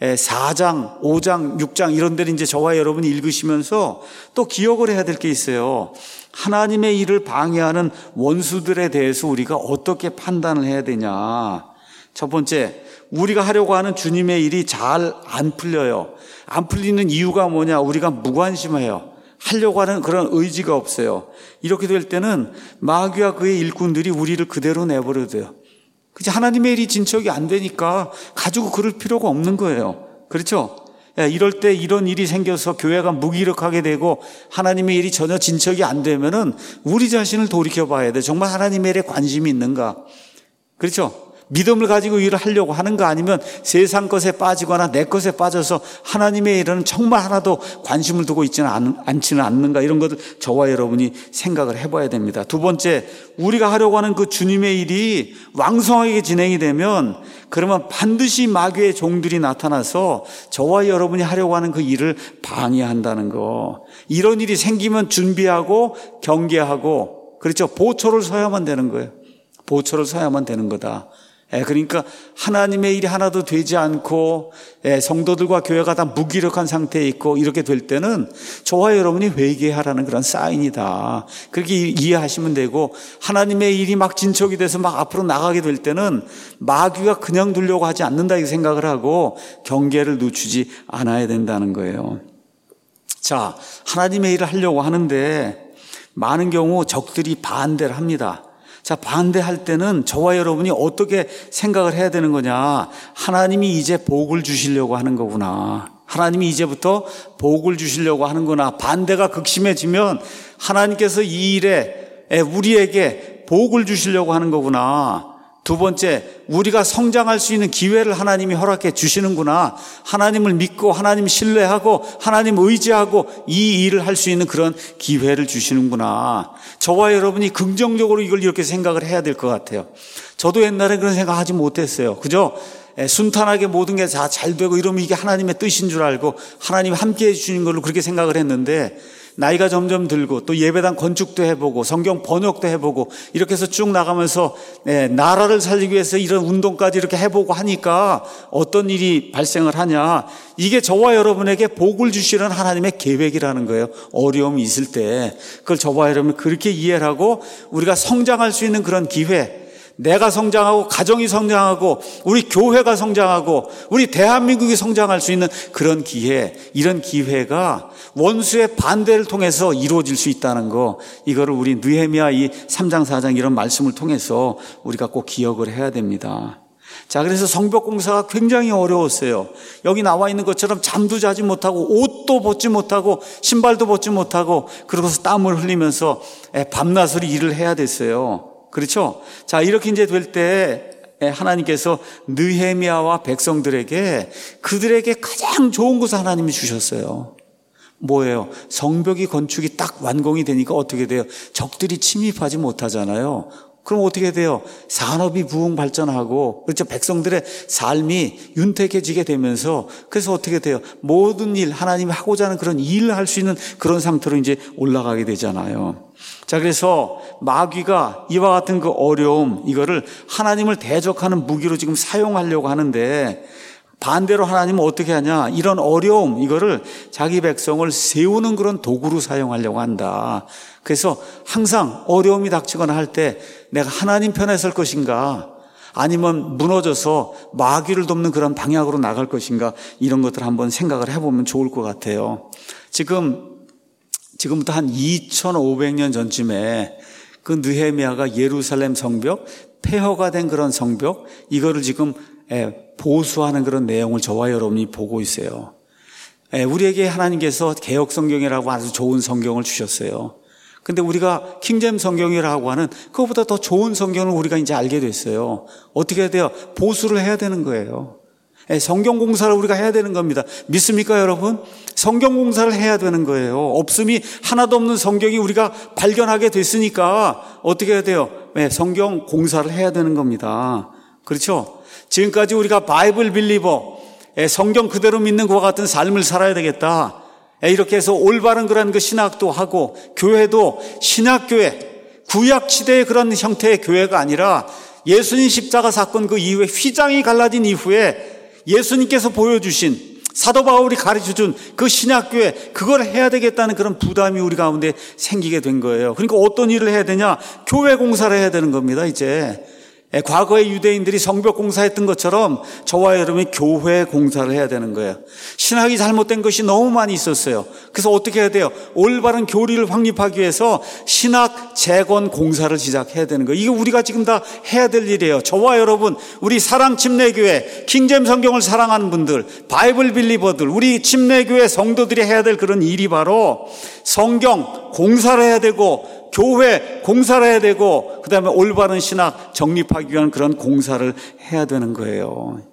4장, 5장, 6장 이런 데를 이제 저와 여러분이 읽으시면서 또 기억을 해야 될 게 있어요. 하나님의 일을 방해하는 원수들에 대해서 우리가 어떻게 판단을 해야 되냐. 첫 번째, 우리가 하려고 하는 주님의 일이 잘 안 풀려요. 안 풀리는 이유가 뭐냐? 우리가 무관심해요. 하려고 하는 그런 의지가 없어요. 이렇게 될 때는 마귀와 그의 일꾼들이 우리를 그대로 내버려 둬요. 그치? 하나님의 일이 진척이 안 되니까 가지고 그럴 필요가 없는 거예요. 그렇죠? 이럴 때 이런 일이 생겨서 교회가 무기력하게 되고 하나님의 일이 전혀 진척이 안 되면은 우리 자신을 돌이켜 봐야 돼. 정말 하나님의 일에 관심이 있는가? 그렇죠? 믿음을 가지고 일을 하려고 하는가? 아니면 세상 것에 빠지거나 내 것에 빠져서 하나님의 일은 정말 하나도 관심을 두고 않지는 않는가? 이런 것을 저와 여러분이 생각을 해봐야 됩니다. 두 번째, 우리가 하려고 하는 그 주님의 일이 왕성하게 진행이 되면 그러면 반드시 마귀의 종들이 나타나서 저와 여러분이 하려고 하는 그 일을 방해한다는 거. 이런 일이 생기면 준비하고 경계하고, 그렇죠? 보초를 서야만 되는 거예요. 보초를 서야만 되는 거다. 그러니까 하나님의 일이 하나도 되지 않고 성도들과 교회가 다 무기력한 상태에 있고 이렇게 될 때는 저와 여러분이 회개하라는 그런 사인이다. 그렇게 이해하시면 되고, 하나님의 일이 막 진척이 돼서 막 앞으로 나가게 될 때는 마귀가 그냥 두려고 하지 않는다 이 생각을 하고 경계를 늦추지 않아야 된다는 거예요. 자, 하나님의 일을 하려고 하는데 많은 경우 적들이 반대를 합니다. 자, 반대할 때는 저와 여러분이 어떻게 생각을 해야 되는 거냐? 하나님이 이제 복을 주시려고 하는 거구나. 하나님이 이제부터 복을 주시려고 하는구나. 반대가 극심해지면 하나님께서 이 일에 우리에게 복을 주시려고 하는 거구나. 두 번째, 우리가 성장할 수 있는 기회를 하나님이 허락해 주시는구나. 하나님을 믿고 하나님 신뢰하고 하나님 의지하고 이 일을 할 수 있는 그런 기회를 주시는구나. 저와 여러분이 긍정적으로 이걸 이렇게 생각을 해야 될 것 같아요. 저도 옛날에 그런 생각 하지 못했어요. 그죠? 순탄하게 모든 게 다 잘 되고 이러면 이게 하나님의 뜻인 줄 알고 하나님이 함께 해주시는 걸로 그렇게 생각을 했는데, 나이가 점점 들고 또 예배당 건축도 해보고 성경 번역도 해보고 이렇게 해서 쭉 나가면서 나라를 살리기 위해서 이런 운동까지 이렇게 해보고 하니까 어떤 일이 발생을 하냐? 이게 저와 여러분에게 복을 주시는 하나님의 계획이라는 거예요. 어려움이 있을 때 그걸 저와 여러분이 그렇게 이해를 하고 우리가 성장할 수 있는 그런 기회, 내가 성장하고 가정이 성장하고 우리 교회가 성장하고 우리 대한민국이 성장할 수 있는 그런 기회, 이런 기회가 원수의 반대를 통해서 이루어질 수 있다는 거, 이거를 우리 느헤미야 이 3장 4장 이런 말씀을 통해서 우리가 꼭 기억을 해야 됩니다. 자, 그래서 성벽 공사가 굉장히 어려웠어요. 여기 나와 있는 것처럼 잠도 자지 못하고 옷도 벗지 못하고 신발도 벗지 못하고 그러고서 땀을 흘리면서 밤낮으로 일을 해야 됐어요. 그렇죠? 자, 이렇게 이제 될 때 하나님께서 느헤미야와 백성들에게 그들에게 가장 좋은 것을 하나님이 주셨어요. 뭐예요? 성벽이 건축이 딱 완공이 되니까 어떻게 돼요? 적들이 침입하지 못하잖아요. 그럼 어떻게 돼요? 산업이 부흥 발전하고, 그렇죠? 백성들의 삶이 윤택해지게 되면서, 그래서 어떻게 돼요? 모든 일, 하나님이 하고자 하는 그런 일을 할 수 있는 그런 상태로 이제 올라가게 되잖아요. 자, 그래서 마귀가 이와 같은 그 어려움, 이거를 하나님을 대적하는 무기로 지금 사용하려고 하는데, 반대로 하나님은 어떻게 하냐? 이런 어려움, 이거를 자기 백성을 세우는 그런 도구로 사용하려고 한다. 그래서 항상 어려움이 닥치거나 할 때 내가 하나님 편에 설 것인가? 아니면 무너져서 마귀를 돕는 그런 방향으로 나갈 것인가? 이런 것들 한번 생각을 해보면 좋을 것 같아요. 지금부터 한 2500년 전쯤에 그 느헤미야가 예루살렘 성벽, 폐허가 된 그런 성벽, 이거를 지금 보수하는 그런 내용을 저와 여러분이 보고 있어요. 우리에게 하나님께서 개역 성경이라고 아주 좋은 성경을 주셨어요. 근데 우리가 킹제임스 성경이라고 하는 그것보다 더 좋은 성경을 우리가 이제 알게 됐어요. 어떻게 해야 돼요? 보수를 해야 되는 거예요. 성경 공사를 우리가 해야 되는 겁니다. 믿습니까, 여러분? 성경 공사를 해야 되는 거예요. 없음이 하나도 없는 성경이 우리가 발견하게 됐으니까 어떻게 해야 돼요? 성경 공사를 해야 되는 겁니다. 그렇죠? 지금까지 우리가 바이블 빌리버, 성경 그대로 믿는 것과 같은 삶을 살아야 되겠다. 이렇게 해서 올바른 그런 그 신학도 하고, 교회도 신학교회, 구약시대의 그런 형태의 교회가 아니라 예수님 십자가 사건 그 이후에 휘장이 갈라진 이후에 예수님께서 보여주신, 사도 바울이 가르쳐준 그 신학교회, 그걸 해야 되겠다는 그런 부담이 우리 가운데 생기게 된 거예요. 그러니까 어떤 일을 해야 되냐? 교회 공사를 해야 되는 겁니다, 이제. 과거에 유대인들이 성벽 공사했던 것처럼 저와 여러분이 교회 공사를 해야 되는 거예요. 신학이 잘못된 것이 너무 많이 있었어요. 그래서 어떻게 해야 돼요? 올바른 교리를 확립하기 위해서 신학 재건 공사를 시작해야 되는 거예요. 이게 우리가 지금 다 해야 될 일이에요. 저와 여러분, 우리 사랑 침례교회, 킹제임 성경을 사랑하는 분들, 바이블 빌리버들, 우리 침례교회 성도들이 해야 될 그런 일이 바로 성경 공사를 해야 되고, 교회 공사를 해야 되고, 그 다음에 올바른 신학 정립하기 위한 그런 공사를 해야 되는 거예요.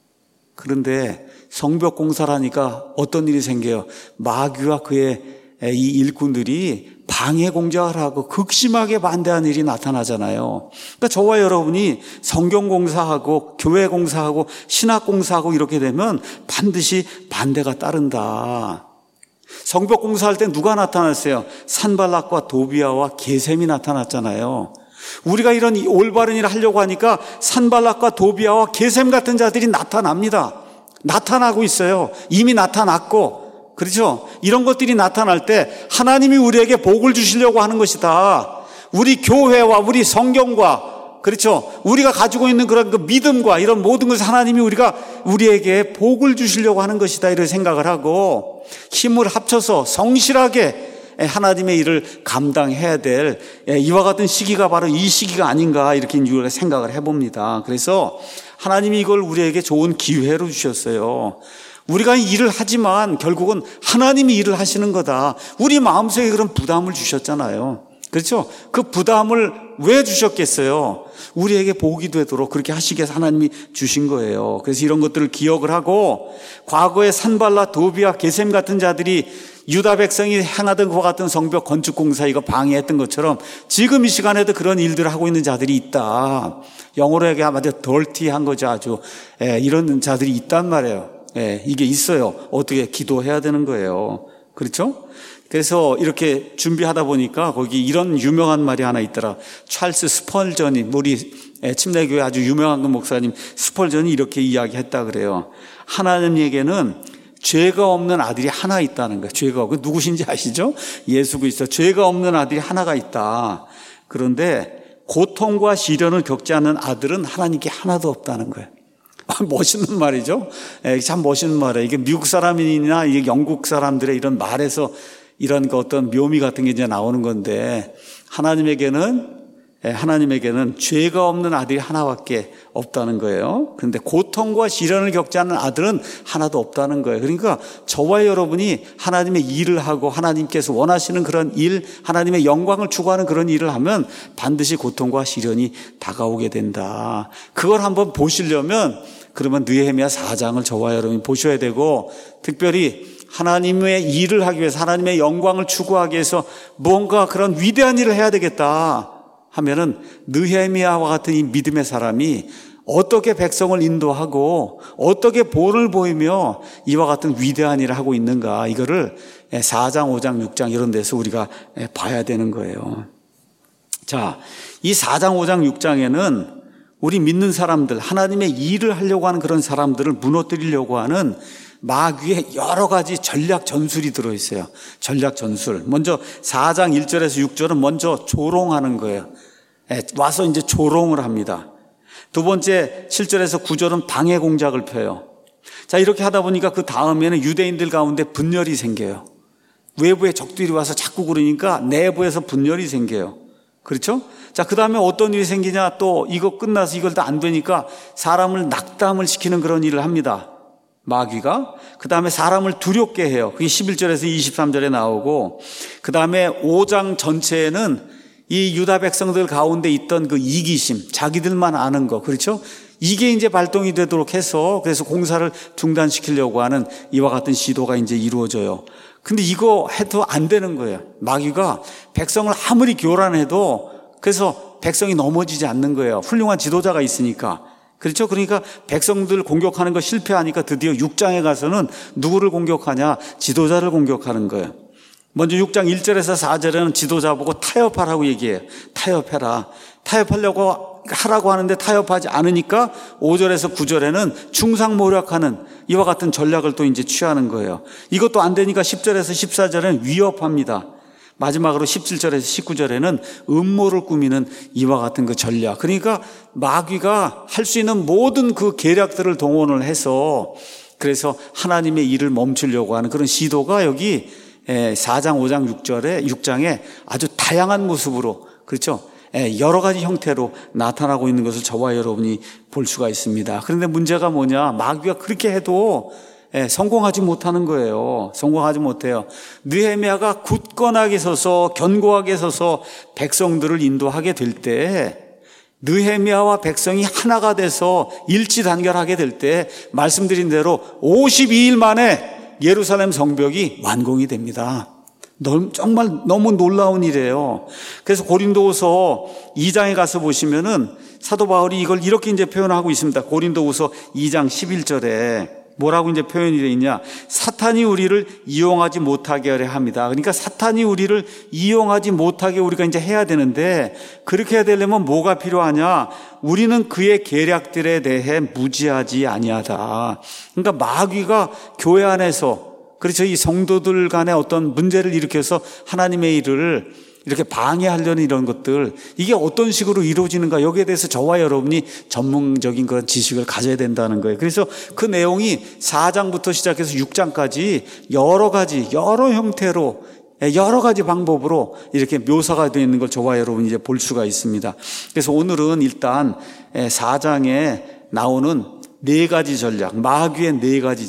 그런데 성벽 공사를 하니까 어떤 일이 생겨요? 마귀와 그의 이 일꾼들이 방해 공작을 하고 극심하게 반대하는 일이 나타나잖아요. 그러니까 저와 여러분이 성경 공사하고 교회 공사하고 신학 공사하고 이렇게 되면 반드시 반대가 따른다. 성벽 공사할 때 누가 나타났어요? 산발락과 도비아와 게셈이 나타났잖아요. 우리가 이런 올바른 일을 하려고 하니까 산발락과 도비아와 게셈 같은 자들이 나타납니다. 나타나고 있어요. 이미 나타났고, 그렇죠? 이런 것들이 나타날 때 하나님이 우리에게 복을 주시려고 하는 것이다. 우리 교회와 우리 성경과, 그렇죠? 우리가 가지고 있는 그런 그 믿음과 이런 모든 것을 하나님이 우리에게 복을 주시려고 하는 것이다, 이런 생각을 하고 힘을 합쳐서 성실하게 하나님의 일을 감당해야 될 이와 같은 시기가 바로 이 시기가 아닌가, 이렇게 우리가 생각을 해봅니다. 그래서 하나님이 이걸 우리에게 좋은 기회로 주셨어요. 우리가 일을 하지만 결국은 하나님이 일을 하시는 거다. 우리 마음속에 그런 부담을 주셨잖아요. 그렇죠? 그 부담을 왜 주셨겠어요? 우리에게 복이 되도록 그렇게 하시기 위해서 하나님이 주신 거예요. 그래서 이런 것들을 기억을 하고, 과거에 산발라, 도비아, 게셈 같은 자들이 유다 백성이 행하던 것과 같은 성벽 건축 공사 이거 방해했던 것처럼 지금 이 시간에도 그런 일들을 하고 있는 자들이 있다. 영어로 얘기하면 아주 덜티한 거죠. 아주 이런 자들이 있단 말이에요. 이게 있어요. 어떻게 기도해야 되는 거예요. 그렇죠? 그래서 이렇게 준비하다 보니까 거기 이런 유명한 말이 하나 있더라. 찰스 스펄전이, 우리 침례교회 아주 유명한 그 목사님 스펄전이 이렇게 이야기했다 그래요. 하나님에게는 죄가 없는 아들이 하나 있다는 거예요. 죄가 없고, 누구신지 아시죠? 예수 그리스도. 죄가 없는 아들이 하나가 있다. 그런데 고통과 시련을 겪지 않는 아들은 하나님께 하나도 없다는 거예요. 멋있는 말이죠. 참 멋있는 말이에요. 이게 미국 사람이나 이게 영국 사람들의 이런 말에서 이런 그 어떤 묘미 같은 게 이제 나오는 건데, 하나님에게는 하나님에게는 죄가 없는 아들이 하나밖에 없다는 거예요. 그런데 고통과 시련을 겪지 않는 아들은 하나도 없다는 거예요. 그러니까 저와 여러분이 하나님의 일을 하고 하나님께서 원하시는 그런 일, 하나님의 영광을 추구하는 그런 일을 하면 반드시 고통과 시련이 다가오게 된다. 그걸 한번 보시려면 그러면 느헤미야 4장을 저와 여러분이 보셔야 되고, 특별히 하나님의 일을 하기 위해서, 하나님의 영광을 추구하기 위해서 뭔가 그런 위대한 일을 해야 되겠다 하면은 느헤미야와 같은 이 믿음의 사람이 어떻게 백성을 인도하고 어떻게 본을 보이며 이와 같은 위대한 일을 하고 있는가, 이거를 4장, 5장, 6장 이런 데서 우리가 봐야 되는 거예요. 자, 이 4장, 5장, 6장에는 우리 믿는 사람들, 하나님의 일을 하려고 하는 그런 사람들을 무너뜨리려고 하는 마귀의 여러 가지 전략 전술이 들어있어요. 전략 전술. 먼저 4장 1절에서 6절은 먼저 조롱하는 거예요. 와서 이제 조롱을 합니다. 두 번째 7절에서 9절은 방해 공작을 펴요. 자, 이렇게 하다 보니까 그 다음에는 유대인들 가운데 분열이 생겨요. 외부의 적들이 와서 자꾸 그러니까 내부에서 분열이 생겨요. 그렇죠? 자, 그 다음에 어떤 일이 생기냐, 또 이거 끝나서 이걸 다 안 되니까 사람을 낙담을 시키는 그런 일을 합니다. 마귀가. 그 다음에 사람을 두렵게 해요. 그게 11절에서 23절에 나오고, 그 다음에 5장 전체에는 이 유다 백성들 가운데 있던 그 이기심, 자기들만 아는 거, 그렇죠? 이게 이제 발동이 되도록 해서, 그래서 공사를 중단시키려고 하는 이와 같은 시도가 이제 이루어져요. 근데 이거 해도 안 되는 거예요. 마귀가 백성을 아무리 교란해도 그래서 백성이 넘어지지 않는 거예요. 훌륭한 지도자가 있으니까. 그렇죠? 그러니까 백성들 공격하는 거 실패하니까 드디어 6장에 가서는 누구를 공격하냐? 지도자를 공격하는 거예요. 먼저 6장 1절에서 4절에는 지도자 보고 타협하라고 얘기해요. 타협해라. 타협하려고 하라고 하는데 타협하지 않으니까 5절에서 9절에는 충상모략하는 이와 같은 전략을 또 이제 취하는 거예요. 이것도 안 되니까 10절에서 14절에는 위협합니다. 마지막으로 17절에서 19절에는 음모를 꾸미는 이와 같은 그 전략. 그러니까 마귀가 할 수 있는 모든 그 계략들을 동원을 해서 그래서 하나님의 일을 멈추려고 하는 그런 시도가 여기 4장, 5장, 6장에 아주 다양한 모습으로, 그렇죠? 여러 가지 형태로 나타나고 있는 것을 저와 여러분이 볼 수가 있습니다. 그런데 문제가 뭐냐? 마귀가 그렇게 해도 성공하지 못하는 거예요. 성공하지 못해요. 느헤미야가 굳건하게 서서 견고하게 서서 백성들을 인도하게 될 때, 느헤미야와 백성이 하나가 돼서 일치단결하게 될 때 말씀드린 대로 52일 만에 예루살렘 성벽이 완공이 됩니다. 정말 너무 놀라운 일이에요. 그래서 고린도후서 2장에 가서 보시면은 사도 바울이 이걸 이렇게 이제 표현하고 있습니다. 고린도후서 2장 11절에 뭐라고 이제 표현이 되어 있냐? 사탄이 우리를 이용하지 못하게 하려 합니다. 그러니까 사탄이 우리를 이용하지 못하게 우리가 이제 해야 되는데, 그렇게 해야 되려면 뭐가 필요하냐? 우리는 그의 계략들에 대해 무지하지 아니하다. 그러니까 마귀가 교회 안에서, 그렇죠, 이 성도들 간에 어떤 문제를 일으켜서 하나님의 일을 이렇게 방해하려는 이런 것들, 이게 어떤 식으로 이루어지는가, 여기에 대해서 저와 여러분이 전문적인 그런 지식을 가져야 된다는 거예요. 그래서 그 내용이 4장부터 시작해서 6장까지 여러 가지, 여러 형태로, 여러 가지 방법으로 이렇게 묘사가 되어 있는 걸 저와 여러분이 이제 볼 수가 있습니다. 그래서 오늘은 일단 4장에 나오는 4가지 전략, 마귀의 4가지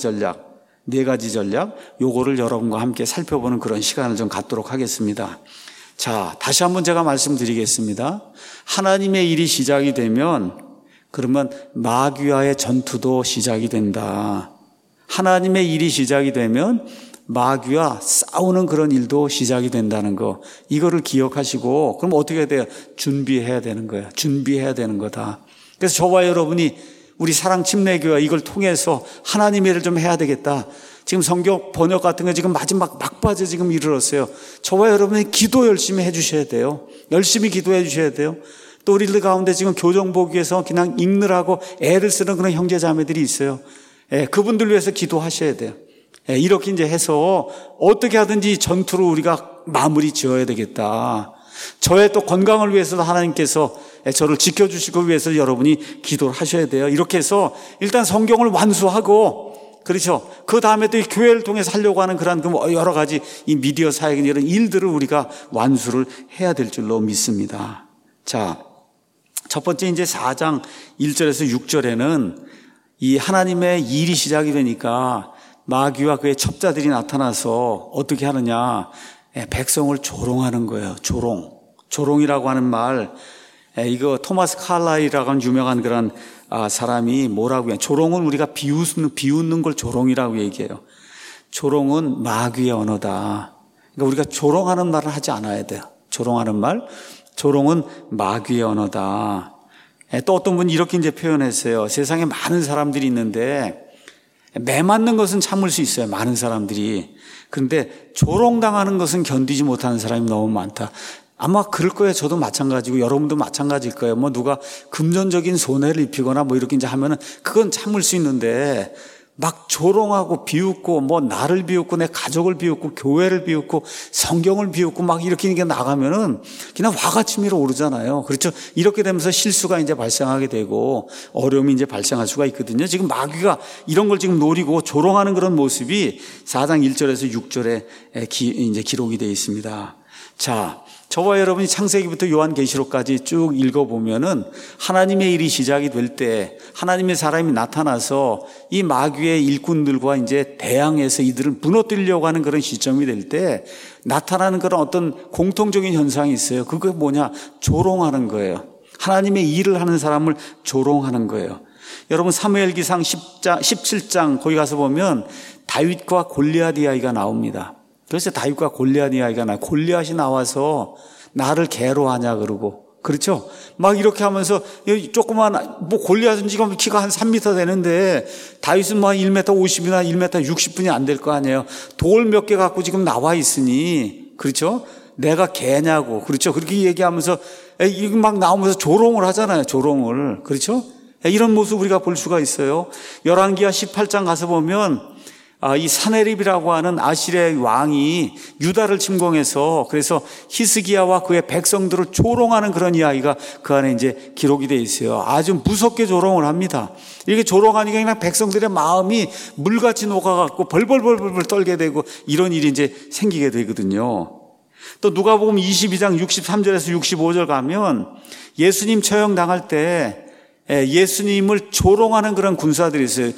전략, 요거를 여러분과 함께 살펴보는 그런 시간을 좀 갖도록 하겠습니다. 자, 다시 한번 제가 말씀드리겠습니다. 하나님의 일이 시작이 되면 그러면 마귀와의 전투도 시작이 된다. 하나님의 일이 시작이 되면 마귀와 싸우는 그런 일도 시작이 된다는 거, 이거를 기억하시고, 그럼 어떻게 해야 돼요? 준비해야 되는 거예요. 준비해야 되는 거다. 그래서 저와 여러분이 우리 사랑 침례교회 이걸 통해서 하나님의 일을 좀 해야 되겠다. 지금 성경 번역 같은 거 지금 마지막 막바지에 지금 이르렀어요. 저와 여러분이 기도 열심히 해주셔야 돼요. 열심히 기도해 주셔야 돼요. 또 우리들 가운데 지금 교정 보기 위해서 그냥 읽느라고 애를 쓰는 그런 형제 자매들이 있어요. 그분들 위해서 기도하셔야 돼요. 이렇게 이제 해서 어떻게 하든지 전투로 우리가 마무리 지어야 되겠다. 저의 또 건강을 위해서도 하나님께서 저를 지켜주시고 위해서 여러분이 기도를 하셔야 돼요. 이렇게 해서 일단 성경을 완수하고, 그렇죠, 그 다음에 또 이 교회를 통해서 하려고 하는 그런 여러 가지 이 미디어 사역인 이런 일들을 우리가 완수를 해야 될 줄로 믿습니다. 자, 첫 번째 이제 4장 1절에서 6절에는 이 하나님의 일이 시작이 되니까 마귀와 그의 첩자들이 나타나서 어떻게 하느냐, 백성을 조롱하는 거예요. 조롱이라고 하는 말, 이거 토마스 칼라이라고 하는 유명한 그런 사람이 뭐라고 해요? 조롱은 우리가 비웃는 걸 조롱이라고 얘기해요. 조롱은 마귀의 언어다. 그러니까 우리가 조롱하는 말을 하지 않아야 돼요. 조롱은 마귀의 언어다. 또 어떤 분이 이렇게 이제 표현했어요. 세상에 많은 사람들이 있는데 매 맞는 것은 참을 수 있어요. 많은 사람들이. 그런데 조롱당하는 것은 견디지 못하는 사람이 너무 많다. 아마 그럴 거예요. 저도 마찬가지고 여러분도 마찬가지일 거예요. 뭐 누가 금전적인 손해를 입히거나 뭐 이렇게 이제 하면은 그건 참을 수 있는데 막 조롱하고 비웃고 뭐 나를 비웃고 내 가족을 비웃고 교회를 비웃고 성경을 비웃고 막 이렇게 나가면은 그냥 화가치미로 오르잖아요. 그렇죠? 이렇게 되면서 실수가 이제 발생하게 되고 어려움이 이제 발생할 수가 있거든요. 지금 마귀가 이런 걸 지금 노리고 조롱하는 그런 모습이 4장 1절에서 6절에 이제 기록이 되어 있습니다. 자, 저와 여러분이 창세기부터 요한계시록까지 쭉 읽어보면은 하나님의 일이 시작이 될 때 하나님의 사람이 나타나서 이 마귀의 일꾼들과 이제 대항해서 이들을 무너뜨리려고 하는 그런 시점이 될 때 나타나는 그런 어떤 공통적인 현상이 있어요. 그게 뭐냐? 조롱하는 거예요. 하나님의 일을 하는 사람을 조롱하는 거예요. 여러분 사무엘기상 17장 거기 가서 보면 다윗과 골리앗 이야기가 나옵니다. 그래서 다윗과 골리앗 이야기가 나와요. 골리앗이 나와서 나를 괴로워하냐 그러고, 그렇죠? 막 이렇게 하면서 조그만 뭐 골리앗은 지금 키가 한 3m 되는데 다윗은 뭐 1m 50이나 1m 60분이 안 될 거 아니에요. 돌 몇 개 갖고 지금 나와 있으니, 그렇죠? 내가 개냐고, 그렇죠? 그렇게 얘기하면서 이거 막 나오면서 조롱을 하잖아요. 조롱을, 그렇죠? 이런 모습 우리가 볼 수가 있어요. 열왕기하 18장 가서 보면 이 사네립이라고 하는 아실의 왕이 유다를 침공해서 그래서 히스기야와 그의 백성들을 조롱하는 그런 이야기가 그 안에 이제 기록이 되어 있어요. 아주 무섭게 조롱을 합니다. 이렇게 조롱하니까 그냥 백성들의 마음이 물같이 녹아갖고 벌벌벌벌 떨게 되고 이런 일이 이제 생기게 되거든요. 또 누가복음 22장 63절에서 65절 가면 예수님 처형당할 때 예수님을 조롱하는 그런 군사들이 있어요.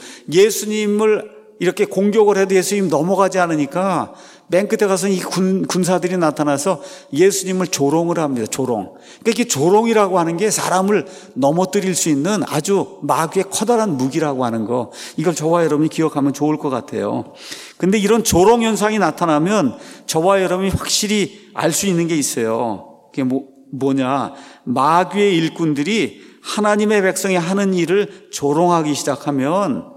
예수님을 이렇게 공격을 해도 예수님 넘어가지 않으니까 맨 끝에 가서 이 군사들이 나타나서 예수님을 조롱을 합니다. 조롱. 그러니까 이게 조롱이라고 하는 게 사람을 넘어뜨릴 수 있는 아주 마귀의 커다란 무기라고 하는 거, 이걸 저와 여러분이 기억하면 좋을 것 같아요. 근데 이런 조롱 현상이 나타나면 저와 여러분이 확실히 알 수 있는 게 있어요. 그게 뭐냐? 마귀의 일꾼들이 하나님의 백성이 하는 일을 조롱하기 시작하면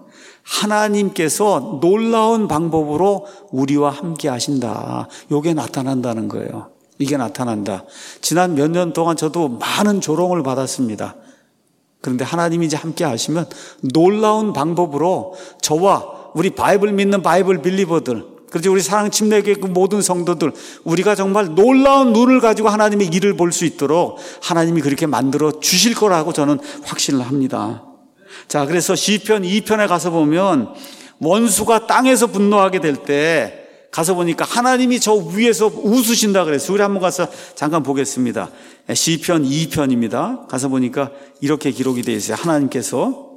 하나님께서 놀라운 방법으로 우리와 함께 하신다. 이게 나타난다는 거예요. 이게 나타난다. 지난 몇 년 동안 저도 많은 조롱을 받았습니다. 그런데 하나님이 이제 함께 하시면 놀라운 방법으로 저와 우리 바이블 믿는 바이블 빌리버들, 그렇지, 우리 사랑 침례교회 모든 성도들, 우리가 정말 놀라운 눈을 가지고 하나님의 일을 볼 수 있도록 하나님이 그렇게 만들어 주실 거라고 저는 확신을 합니다. 자, 그래서 시편 2편에 가서 보면 원수가 땅에서 분노하게 될 때 가서 보니까 하나님이 저 위에서 웃으신다 그랬어요. 우리 한번 가서 잠깐 보겠습니다. 시편 2편입니다. 가서 보니까 이렇게 기록이 되어 있어요. 하나님께서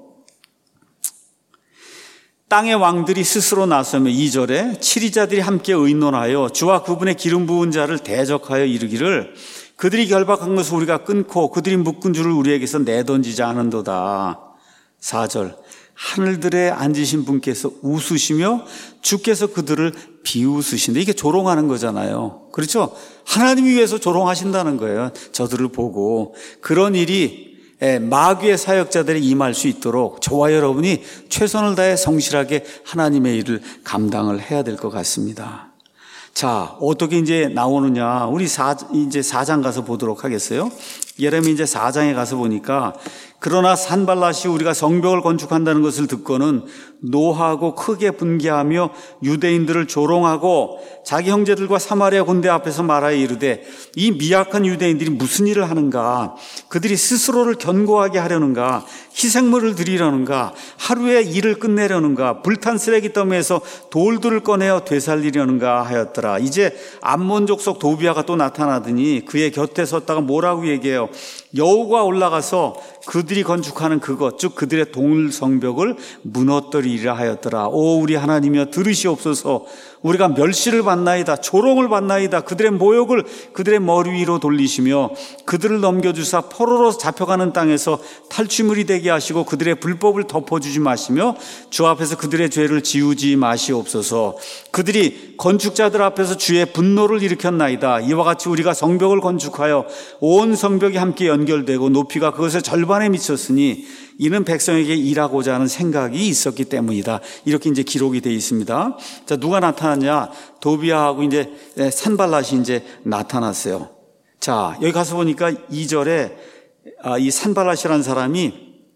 땅의 왕들이 스스로 나서며 2절에 치리자들이 함께 의논하여 주와 그분의 기름 부은 자를 대적하여 이르기를 그들이 결박한 것을 우리가 끊고 그들이 묶은 줄을 우리에게서 내던지지 않은도다. 4절 하늘들에 앉으신 분께서 웃으시며 주께서 그들을 비웃으신다. 이게 조롱하는 거잖아요. 그렇죠? 하나님이 위해서 조롱하신다는 거예요. 저들을 보고. 그런 일이 마귀의 사역자들이 임할 수 있도록 저와 여러분이 최선을 다해 성실하게 하나님의 일을 감당을 해야 될 것 같습니다. 자, 어떻게 이제 나오느냐. 우리 이제 4장 가서 보도록 하겠어요. 예레미야 이제 4장에 가서 보니까 그러나 산발랏이 우리가 성벽을 건축한다는 것을 듣고는 노하고 크게 분개하며 유대인들을 조롱하고 자기 형제들과 사마리아 군대 앞에서 말하여 이르되 이 미약한 유대인들이 무슨 일을 하는가? 그들이 스스로를 견고하게 하려는가? 희생물을 드리려는가? 하루에 일을 끝내려는가? 불탄 쓰레기 더미에서 돌들을 꺼내어 되살리려는가 하였더라. 이제 암몬 족속 도비아가 또 나타나더니 그의 곁에 섰다가 뭐라고 얘기해요? 여호가 올라가서 그들이 건축하는 그것, 즉 그들의 동을 성벽을 무너뜨리리라 하였더라. 오 우리 하나님이여 들으시옵소서. 우리가 멸시를 받나이다, 조롱을 받나이다. 그들의 모욕을 그들의 머리 위로 돌리시며 그들을 넘겨주사 포로로 잡혀가는 땅에서 탈취물이 되게 하시고 그들의 불법을 덮어주지 마시며 주 앞에서 그들의 죄를 지우지 마시옵소서. 그들이 건축자들 앞에서 주의 분노를 일으켰나이다. 이와 같이 우리가 성벽을 건축하여 온 성벽이 함께 연결되고 높이가 그것의 절반에 미쳤으니 이는 백성에게 일하고자 하는 생각이 있었기 때문이다. 이렇게 이제 기록이 되어 있습니다. 자, 누가 나타났냐? 도비아하고 이제 산발랏이 이제 나타났어요. 자, 여기 가서 보니까 2절에 이 산발랏이라는 사람이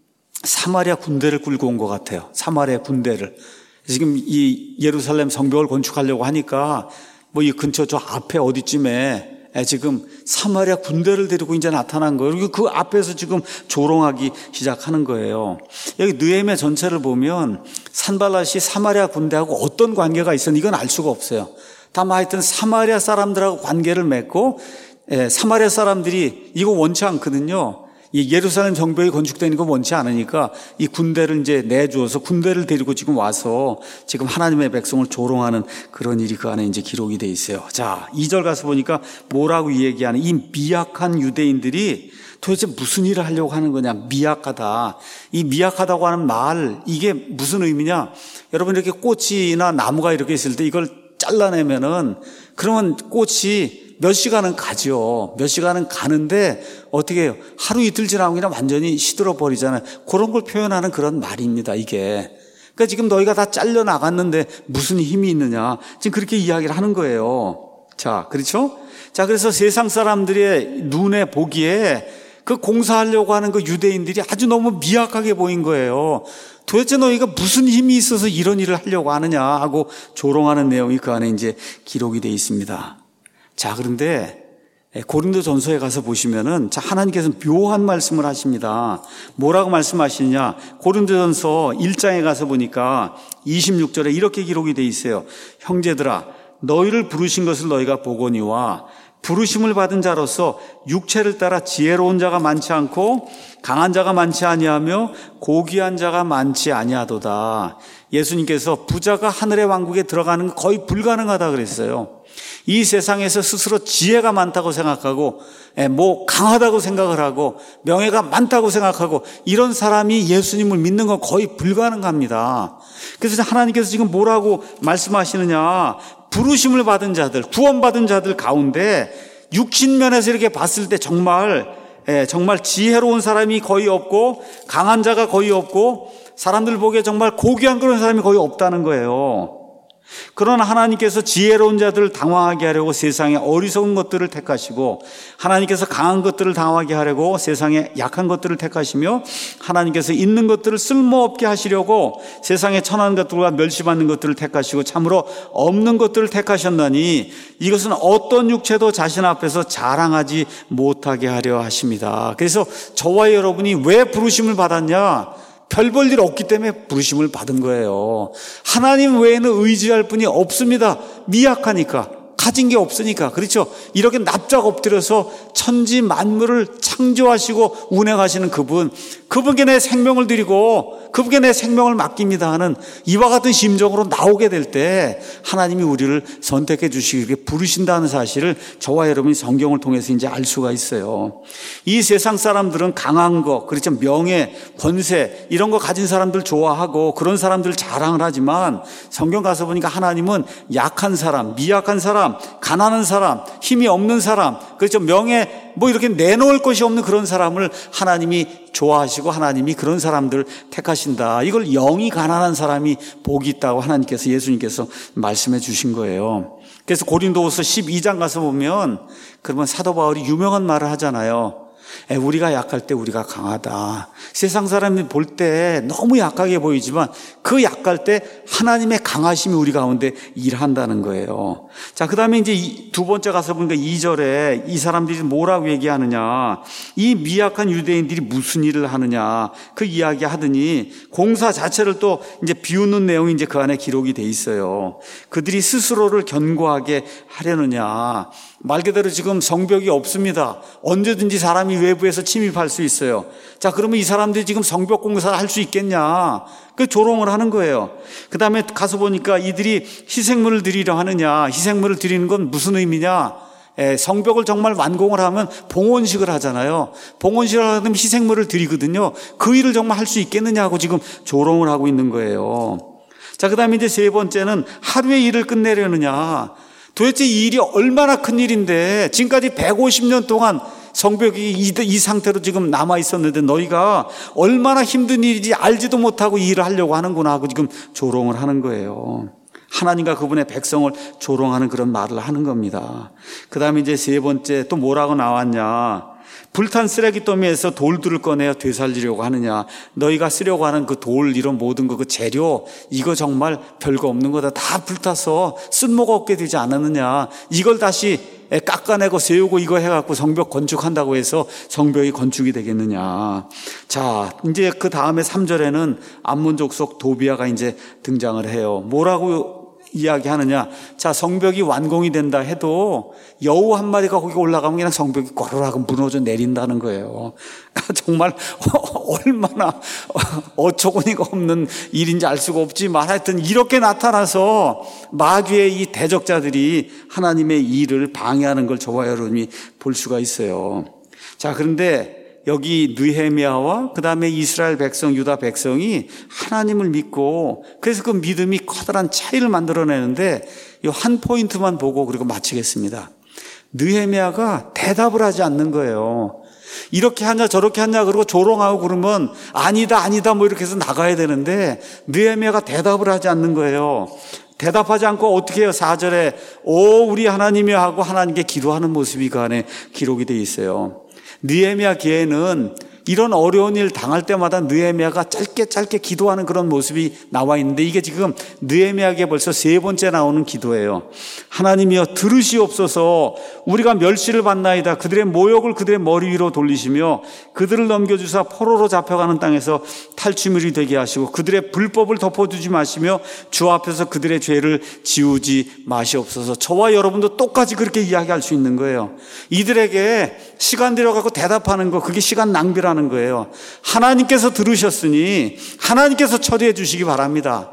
사마리아 군대를 끌고 온 것 같아요. 사마리아 군대를. 지금 이 예루살렘 성벽을 건축하려고 하니까 뭐 이 근처 저 앞에 어디쯤에 지금 사마리아 군대를 데리고 이제 나타난 거예요. 그리고 그 앞에서 지금 조롱하기 시작하는 거예요. 여기 느헤미야 전체를 보면 산발랏이 사마리아 군대하고 어떤 관계가 있었는지 이건 알 수가 없어요. 다만 하여튼 사마리아 사람들하고 관계를 맺고 사마리아 사람들이 이거 원치 않거든요. 이 예루살렘 성벽이 건축되는 거 원치 않으니까 이 군대를 이제 내주어서 군대를 데리고 지금 와서 지금 하나님의 백성을 조롱하는 그런 일이 그 안에 이제 기록이 돼 있어요. 자, 2절 가서 보니까 뭐라고 이 얘기하는 이 미약한 유대인들이 도대체 무슨 일을 하려고 하는 거냐? 미약하다. 이 미약하다고 하는 말, 이게 무슨 의미냐? 여러분 이렇게 꽃이나 나무가 이렇게 있을 때 이걸 잘라내면은 그러면 꽃이 몇 시간은 가죠. 몇 시간은 가는데 어떻게 해요? 하루 이틀 지나면 그냥 완전히 시들어 버리잖아요. 그런 걸 표현하는 그런 말입니다, 이게. 그러니까 지금 너희가 다 잘려 나갔는데 무슨 힘이 있느냐. 지금 그렇게 이야기를 하는 거예요. 자, 그렇죠? 자, 그래서 세상 사람들의 눈에 보기에 그 공사하려고 하는 그 유대인들이 아주 너무 미약하게 보인 거예요. 도대체 너희가 무슨 힘이 있어서 이런 일을 하려고 하느냐 하고 조롱하는 내용이 그 안에 이제 기록이 되어 있습니다. 자, 그런데 고린도전서에 가서 보시면은 자, 하나님께서 묘한 말씀을 하십니다. 뭐라고 말씀하시느냐? 고린도전서 1장에 가서 보니까 26절에 이렇게 기록이 되어 있어요. 형제들아, 너희를 부르신 것을 너희가 보거니와 부르심을 받은 자로서 육체를 따라 지혜로운 자가 많지 않고 강한 자가 많지 아니하며 고귀한 자가 많지 아니하도다. 예수님께서 부자가 하늘의 왕국에 들어가는 건 거의 불가능하다 그랬어요. 이 세상에서 스스로 지혜가 많다고 생각하고 뭐 강하다고 생각을 하고 명예가 많다고 생각하고 이런 사람이 예수님을 믿는 건 거의 불가능합니다. 그래서 하나님께서 지금 뭐라고 말씀하시느냐? 부르심을 받은 자들, 구원받은 자들 가운데 육신면에서 이렇게 봤을 때 정말 지혜로운 사람이 거의 없고 강한 자가 거의 없고 사람들 보기에 정말 고귀한 그런 사람이 거의 없다는 거예요. 그러나 하나님께서 지혜로운 자들을 당황하게 하려고 세상의 어리석은 것들을 택하시고 하나님께서 강한 것들을 당황하게 하려고 세상의 약한 것들을 택하시며 하나님께서 있는 것들을 쓸모없게 하시려고 세상의 천한 것들과 멸시받는 것들을 택하시고 참으로 없는 것들을 택하셨나니 이것은 어떤 육체도 자신 앞에서 자랑하지 못하게 하려 하십니다. 그래서 저와 여러분이 왜 부르심을 받았냐? 별 볼 일 없기 때문에 부르심을 받은 거예요. 하나님 외에는 의지할 분이 없습니다. 미약하니까, 가진 게 없으니까. 그렇죠? 이렇게 납작 엎드려서 천지 만물을 창조하시고 운행하시는 그분께 내 생명을 드리고 그분께 내 생명을 맡깁니다 하는 이와 같은 심정으로 나오게 될 때 하나님이 우리를 선택해 주시기에 부르신다는 사실을 저와 여러분이 성경을 통해서 이제 알 수가 있어요. 이 세상 사람들은 강한 거, 그렇죠? 명예, 권세 이런 거 가진 사람들 좋아하고 그런 사람들 자랑을 하지만 성경 가서 보니까 하나님은 약한 사람, 미약한 사람, 가난한 사람, 힘이 없는 사람, 그렇죠? 명예 뭐 이렇게 내놓을 것이 없는 그런 사람을 하나님이 좋아하시고 하나님이 그런 사람들 택하신다. 이걸 영이 가난한 사람이 복이 있다고 하나님께서 예수님께서 말씀해 주신 거예요. 그래서 고린도후서 12장 가서 보면 그러면 사도 바울이 유명한 말을 하잖아요. 우리가 약할 때 우리가 강하다. 세상 사람이 볼 때 너무 약하게 보이지만 그 약할 때 하나님의 강하심이 우리 가운데 일한다는 거예요. 자, 그 다음에 이제 두 번째 가서 보니까 2절에 이 사람들이 뭐라고 얘기하느냐. 이 미약한 유대인들이 무슨 일을 하느냐. 그 이야기 하더니 공사 자체를 또 이제 비웃는 내용이 이제 그 안에 기록이 돼 있어요. 그들이 스스로를 견고하게 하려느냐. 말 그대로 지금 성벽이 없습니다. 언제든지 사람이 외부에서 침입할 수 있어요. 자, 그러면 이 사람들이 지금 성벽 공사를 할 수 있겠냐? 그 조롱을 하는 거예요. 그 다음에 가서 보니까 이들이 희생물을 드리려 하느냐? 희생물을 드리는 건 무슨 의미냐? 성벽을 정말 완공을 하면 봉헌식을 하잖아요. 봉헌식을 하면 희생물을 드리거든요. 그 일을 정말 할 수 있겠느냐고 지금 조롱을 하고 있는 거예요. 자, 그 다음에 이제 세 번째는 하루의 일을 끝내려느냐? 도대체 이 일이 얼마나 큰 일인데 지금까지 150년 동안 성벽이 이 상태로 지금 남아 있었는데 너희가 얼마나 힘든 일인지 알지도 못하고 이 일을 하려고 하는구나 하고 지금 조롱을 하는 거예요. 하나님과 그분의 백성을 조롱하는 그런 말을 하는 겁니다. 그 다음에 이제 세 번째 또 뭐라고 나왔냐. 불탄 쓰레기더미에서 돌들을 꺼내어 되살리려고 하느냐. 너희가 쓰려고 하는 그 돌 이런 모든 그 재료 이거 정말 별거 없는 거다. 다 불타서 쓸모가 없게 되지 않았느냐. 이걸 다시 깎아내고 세우고 이거 해갖고 성벽 건축한다고 해서 성벽이 건축이 되겠느냐. 자, 이제 그 다음에 3절에는 암몬 족속 도비아가 이제 등장을 해요. 뭐라고 이야기하느냐. 자, 성벽이 완공이 된다 해도 여우 한 마리가 거기 올라가면 그냥 성벽이 꼬르르 무너져 내린다는 거예요. 정말 얼마나 어처구니가 없는 일인지 알 수가 없지만 하여튼 이렇게 나타나서 마귀의 이 대적자들이 하나님의 일을 방해하는 걸 저와 여러분이 볼 수가 있어요. 자, 그런데 여기 느헤미야와 그 다음에 이스라엘 백성, 유다 백성이 하나님을 믿고 그래서 그 믿음이 커다란 차이를 만들어내는데 이 한 포인트만 보고 그리고 마치겠습니다. 느헤미야가 대답을 하지 않는 거예요. 이렇게 하냐 저렇게 하냐 그러고 조롱하고 그러면 아니다 뭐 이렇게 해서 나가야 되는데 느헤미야가 대답을 하지 않는 거예요. 대답하지 않고 어떻게 해요? 4절에 오 우리 하나님이여 하고 하나님께 기도하는 모습이 그 안에 기록이 되어 있어요. 느헤미야 기에는 이런 어려운 일 당할 때마다 느헤미야가 짧게 기도하는 그런 모습이 나와 있는데 이게 지금 느헤미야에게 벌써 세 번째 나오는 기도예요. 하나님이여 들으시옵소서. 우리가 멸시를 받나이다. 그들의 모욕을 그들의 머리 위로 돌리시며 그들을 넘겨주사 포로로 잡혀가는 땅에서 탈취물이 되게 하시고 그들의 불법을 덮어두지 마시며 주 앞에서 그들의 죄를 지우지 마시옵소서. 저와 여러분도 똑같이 그렇게 이야기할 수 있는 거예요. 이들에게 시간 들여갖고 대답하는 거 그게 시간 낭비라는 거예요. 하나님께서 들으셨으니 하나님께서 처리해 주시기 바랍니다.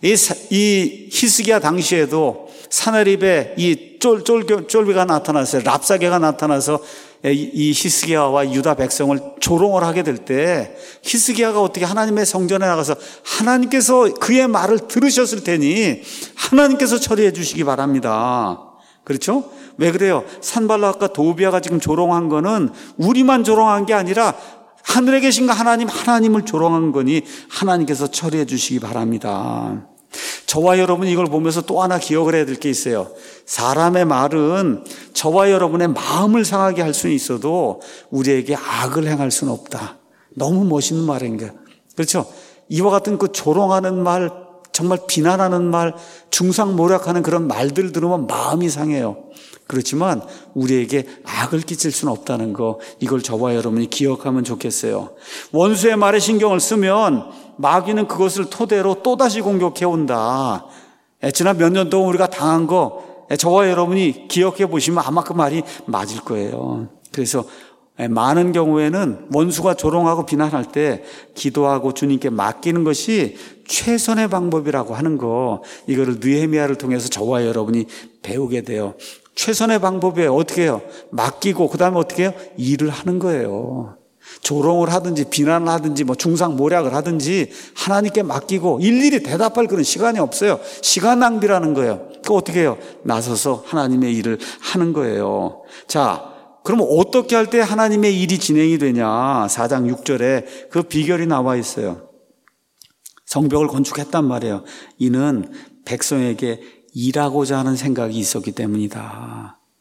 이 히스기야 당시에도 사내립에 이 쫄비가 나타났어요. 랍사개가 나타나서 이 히스기야와 유다 백성을 조롱을 하게 될 때 히스기야가 어떻게 하나님의 성전에 나가서 하나님께서 그의 말을 들으셨을 테니 하나님께서 처리해 주시기 바랍니다. 그렇죠? 왜 그래요? 산발락과 도비아가 지금 조롱한 거는 우리만 조롱한 게 아니라 하늘에 계신 하나님을 조롱한 거니 하나님께서 처리해 주시기 바랍니다. 저와 여러분이 이걸 보면서 또 하나 기억을 해야 될 게 있어요. 사람의 말은 저와 여러분의 마음을 상하게 할 수는 있어도 우리에게 악을 행할 수는 없다. 너무 멋있는 말인 거예요. 그렇죠? 이와 같은 그 조롱하는 말, 정말 비난하는 말, 중상모략하는 그런 말들 들으면 마음이 상해요. 그렇지만 우리에게 악을 끼칠 수는 없다는 거, 이걸 저와 여러분이 기억하면 좋겠어요. 원수의 말에 신경을 쓰면 마귀는 그것을 토대로 또다시 공격해온다. 지난 몇 년 동안 우리가 당한 거 저와 여러분이 기억해 보시면 아마 그 말이 맞을 거예요. 그래서 많은 경우에는 원수가 조롱하고 비난할 때 기도하고 주님께 맡기는 것이 최선의 방법이라고 하는 거, 이거를 느헤미야를 통해서 저와 여러분이 배우게 돼요. 최선의 방법이 어떻게 해요? 맡기고 그 다음에 어떻게 해요? 일을 하는 거예요. 조롱을 하든지 비난을 하든지 뭐 중상모략을 하든지 하나님께 맡기고 일일이 대답할 그런 시간이 없어요. 시간 낭비라는 거예요. 그거 어떻게 해요? 나서서 하나님의 일을 하는 거예요. 자, 그럼 어떻게 할 때 하나님의 일이 진행이 되냐? 4장 6절에 그 비결이 나와 있어요. 성벽을 건축했단 말이에요. 이는 백성에게 일하고자 하는 생각이 있었기 때문이다.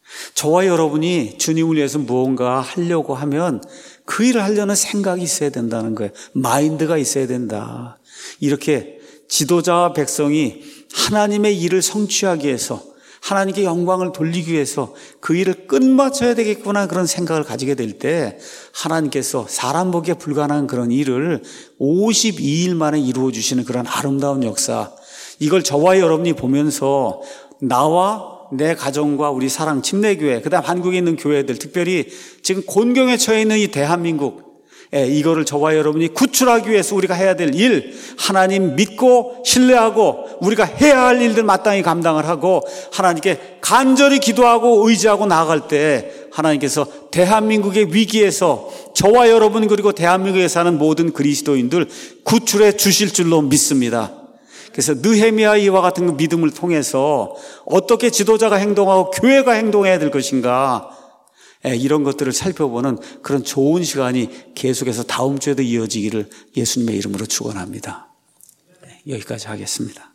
저와 여러분이 주님을 위해서 무언가 하려고 하면 그 일을 하려는 생각이 있어야 된다는 거예요. 마인드가 있어야 된다. 이렇게 지도자와 백성이 하나님의 일을 성취하기 위해서, 하나님께 영광을 돌리기 위해서 그 일을 끝마쳐야 되겠구나, 그런 생각을 가지게 될 때 하나님께서 사람 보기에 불가능한 그런 일을 52일 만에 이루어 주시는 그런 아름다운 역사, 이걸 저와 여러분이 보면서 나와 내 가정과 우리 사랑 침례교회, 그다음 한국에 있는 교회들, 특별히 지금 곤경에 처해 있는 이 대한민국, 이거를 저와 여러분이 구출하기 위해서 우리가 해야 될 일, 하나님 믿고 신뢰하고 우리가 해야 할 일들 마땅히 감당을 하고 하나님께 간절히 기도하고 의지하고 나아갈 때 하나님께서 대한민국의 위기에서 저와 여러분 그리고 대한민국에 사는 모든 그리스도인들 구출해 주실 줄로 믿습니다. 그래서 느헤미야 이와 같은 믿음을 통해서 어떻게 지도자가 행동하고 교회가 행동해야 될 것인가, 이런 것들을 살펴보는 그런 좋은 시간이 계속해서 다음 주에도 이어지기를 예수님의 이름으로 축원합니다. 여기까지 하겠습니다.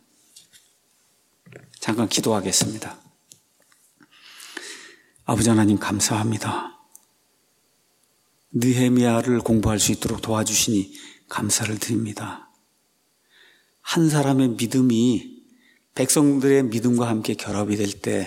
잠깐 기도하겠습니다. 아버지 하나님 감사합니다. 느헤미야를 공부할 수 있도록 도와주시니 감사를 드립니다. 한 사람의 믿음이 백성들의 믿음과 함께 결합이 될 때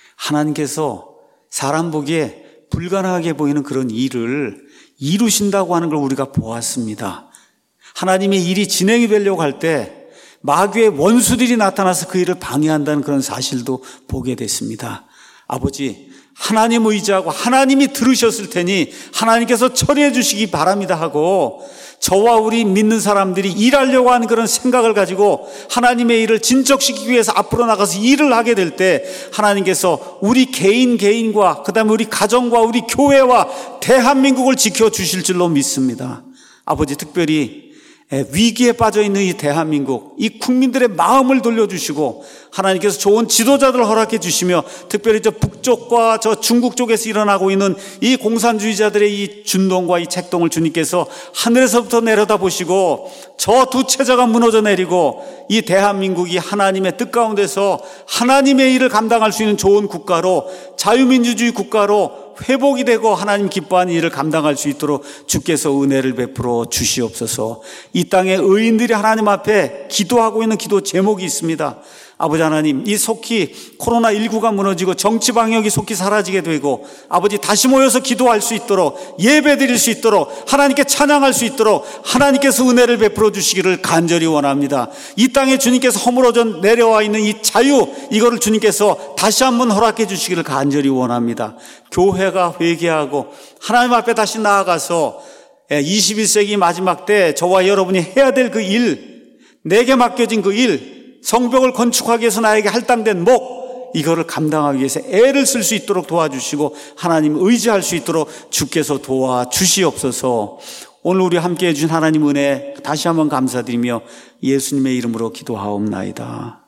하나님께서 사람 보기에 불가능하게 보이는 그런 일을 이루신다고 하는 걸 우리가 보았습니다. 하나님의 일이 진행이 되려고 할 때 마귀의 원수들이 나타나서 그 일을 방해한다는 그런 사실도 보게 됐습니다. 아버지, 하나님 의지하고 하나님이 들으셨을 테니 하나님께서 처리해 주시기 바랍니다 하고, 저와 우리 믿는 사람들이 일하려고 하는 그런 생각을 가지고 하나님의 일을 진척시키기 위해서 앞으로 나가서 일을 하게 될 때 하나님께서 우리 개인과 그다음에 우리 가정과 우리 교회와 대한민국을 지켜주실 줄로 믿습니다. 아버지, 특별히 위기에 빠져있는 이 대한민국, 이 국민들의 마음을 돌려주시고 하나님께서 좋은 지도자들을 허락해 주시며, 특별히 저 북쪽과 저 중국 쪽에서 일어나고 있는 이 공산주의자들의 이 준동과 이 책동을 주님께서 하늘에서부터 내려다보시고 저 두 체제가 무너져 내리고 이 대한민국이 하나님의 뜻 가운데서 하나님의 일을 감당할 수 있는 좋은 국가로, 자유민주주의 국가로 회복이 되고 하나님 기뻐하는 일을 감당할 수 있도록 주께서 은혜를 베풀어 주시옵소서. 이 땅의 의인들이 하나님 앞에 기도하고 있는 기도 제목이 있습니다. 아버지 하나님, 이 속히 코로나19가 무너지고 정치 방역이 속히 사라지게 되고 아버지 다시 모여서 기도할 수 있도록, 예배 드릴 수 있도록, 하나님께 찬양할 수 있도록 하나님께서 은혜를 베풀어 주시기를 간절히 원합니다. 이 땅에 주님께서 허물어져 내려와 있는 이 자유, 이거를 주님께서 다시 한번 허락해 주시기를 간절히 원합니다. 교회가 회개하고 하나님 앞에 다시 나아가서 21세기 마지막 때 저와 여러분이 해야 될 그 일, 내게 맡겨진 그 일, 성벽을 건축하기 위해서 나에게 할당된 목, 이거를 감당하기 위해서 애를 쓸 수 있도록 도와주시고 하나님 의지할 수 있도록 주께서 도와주시옵소서. 오늘 우리 함께해 주신 하나님 은혜 다시 한번 감사드리며 예수님의 이름으로 기도하옵나이다.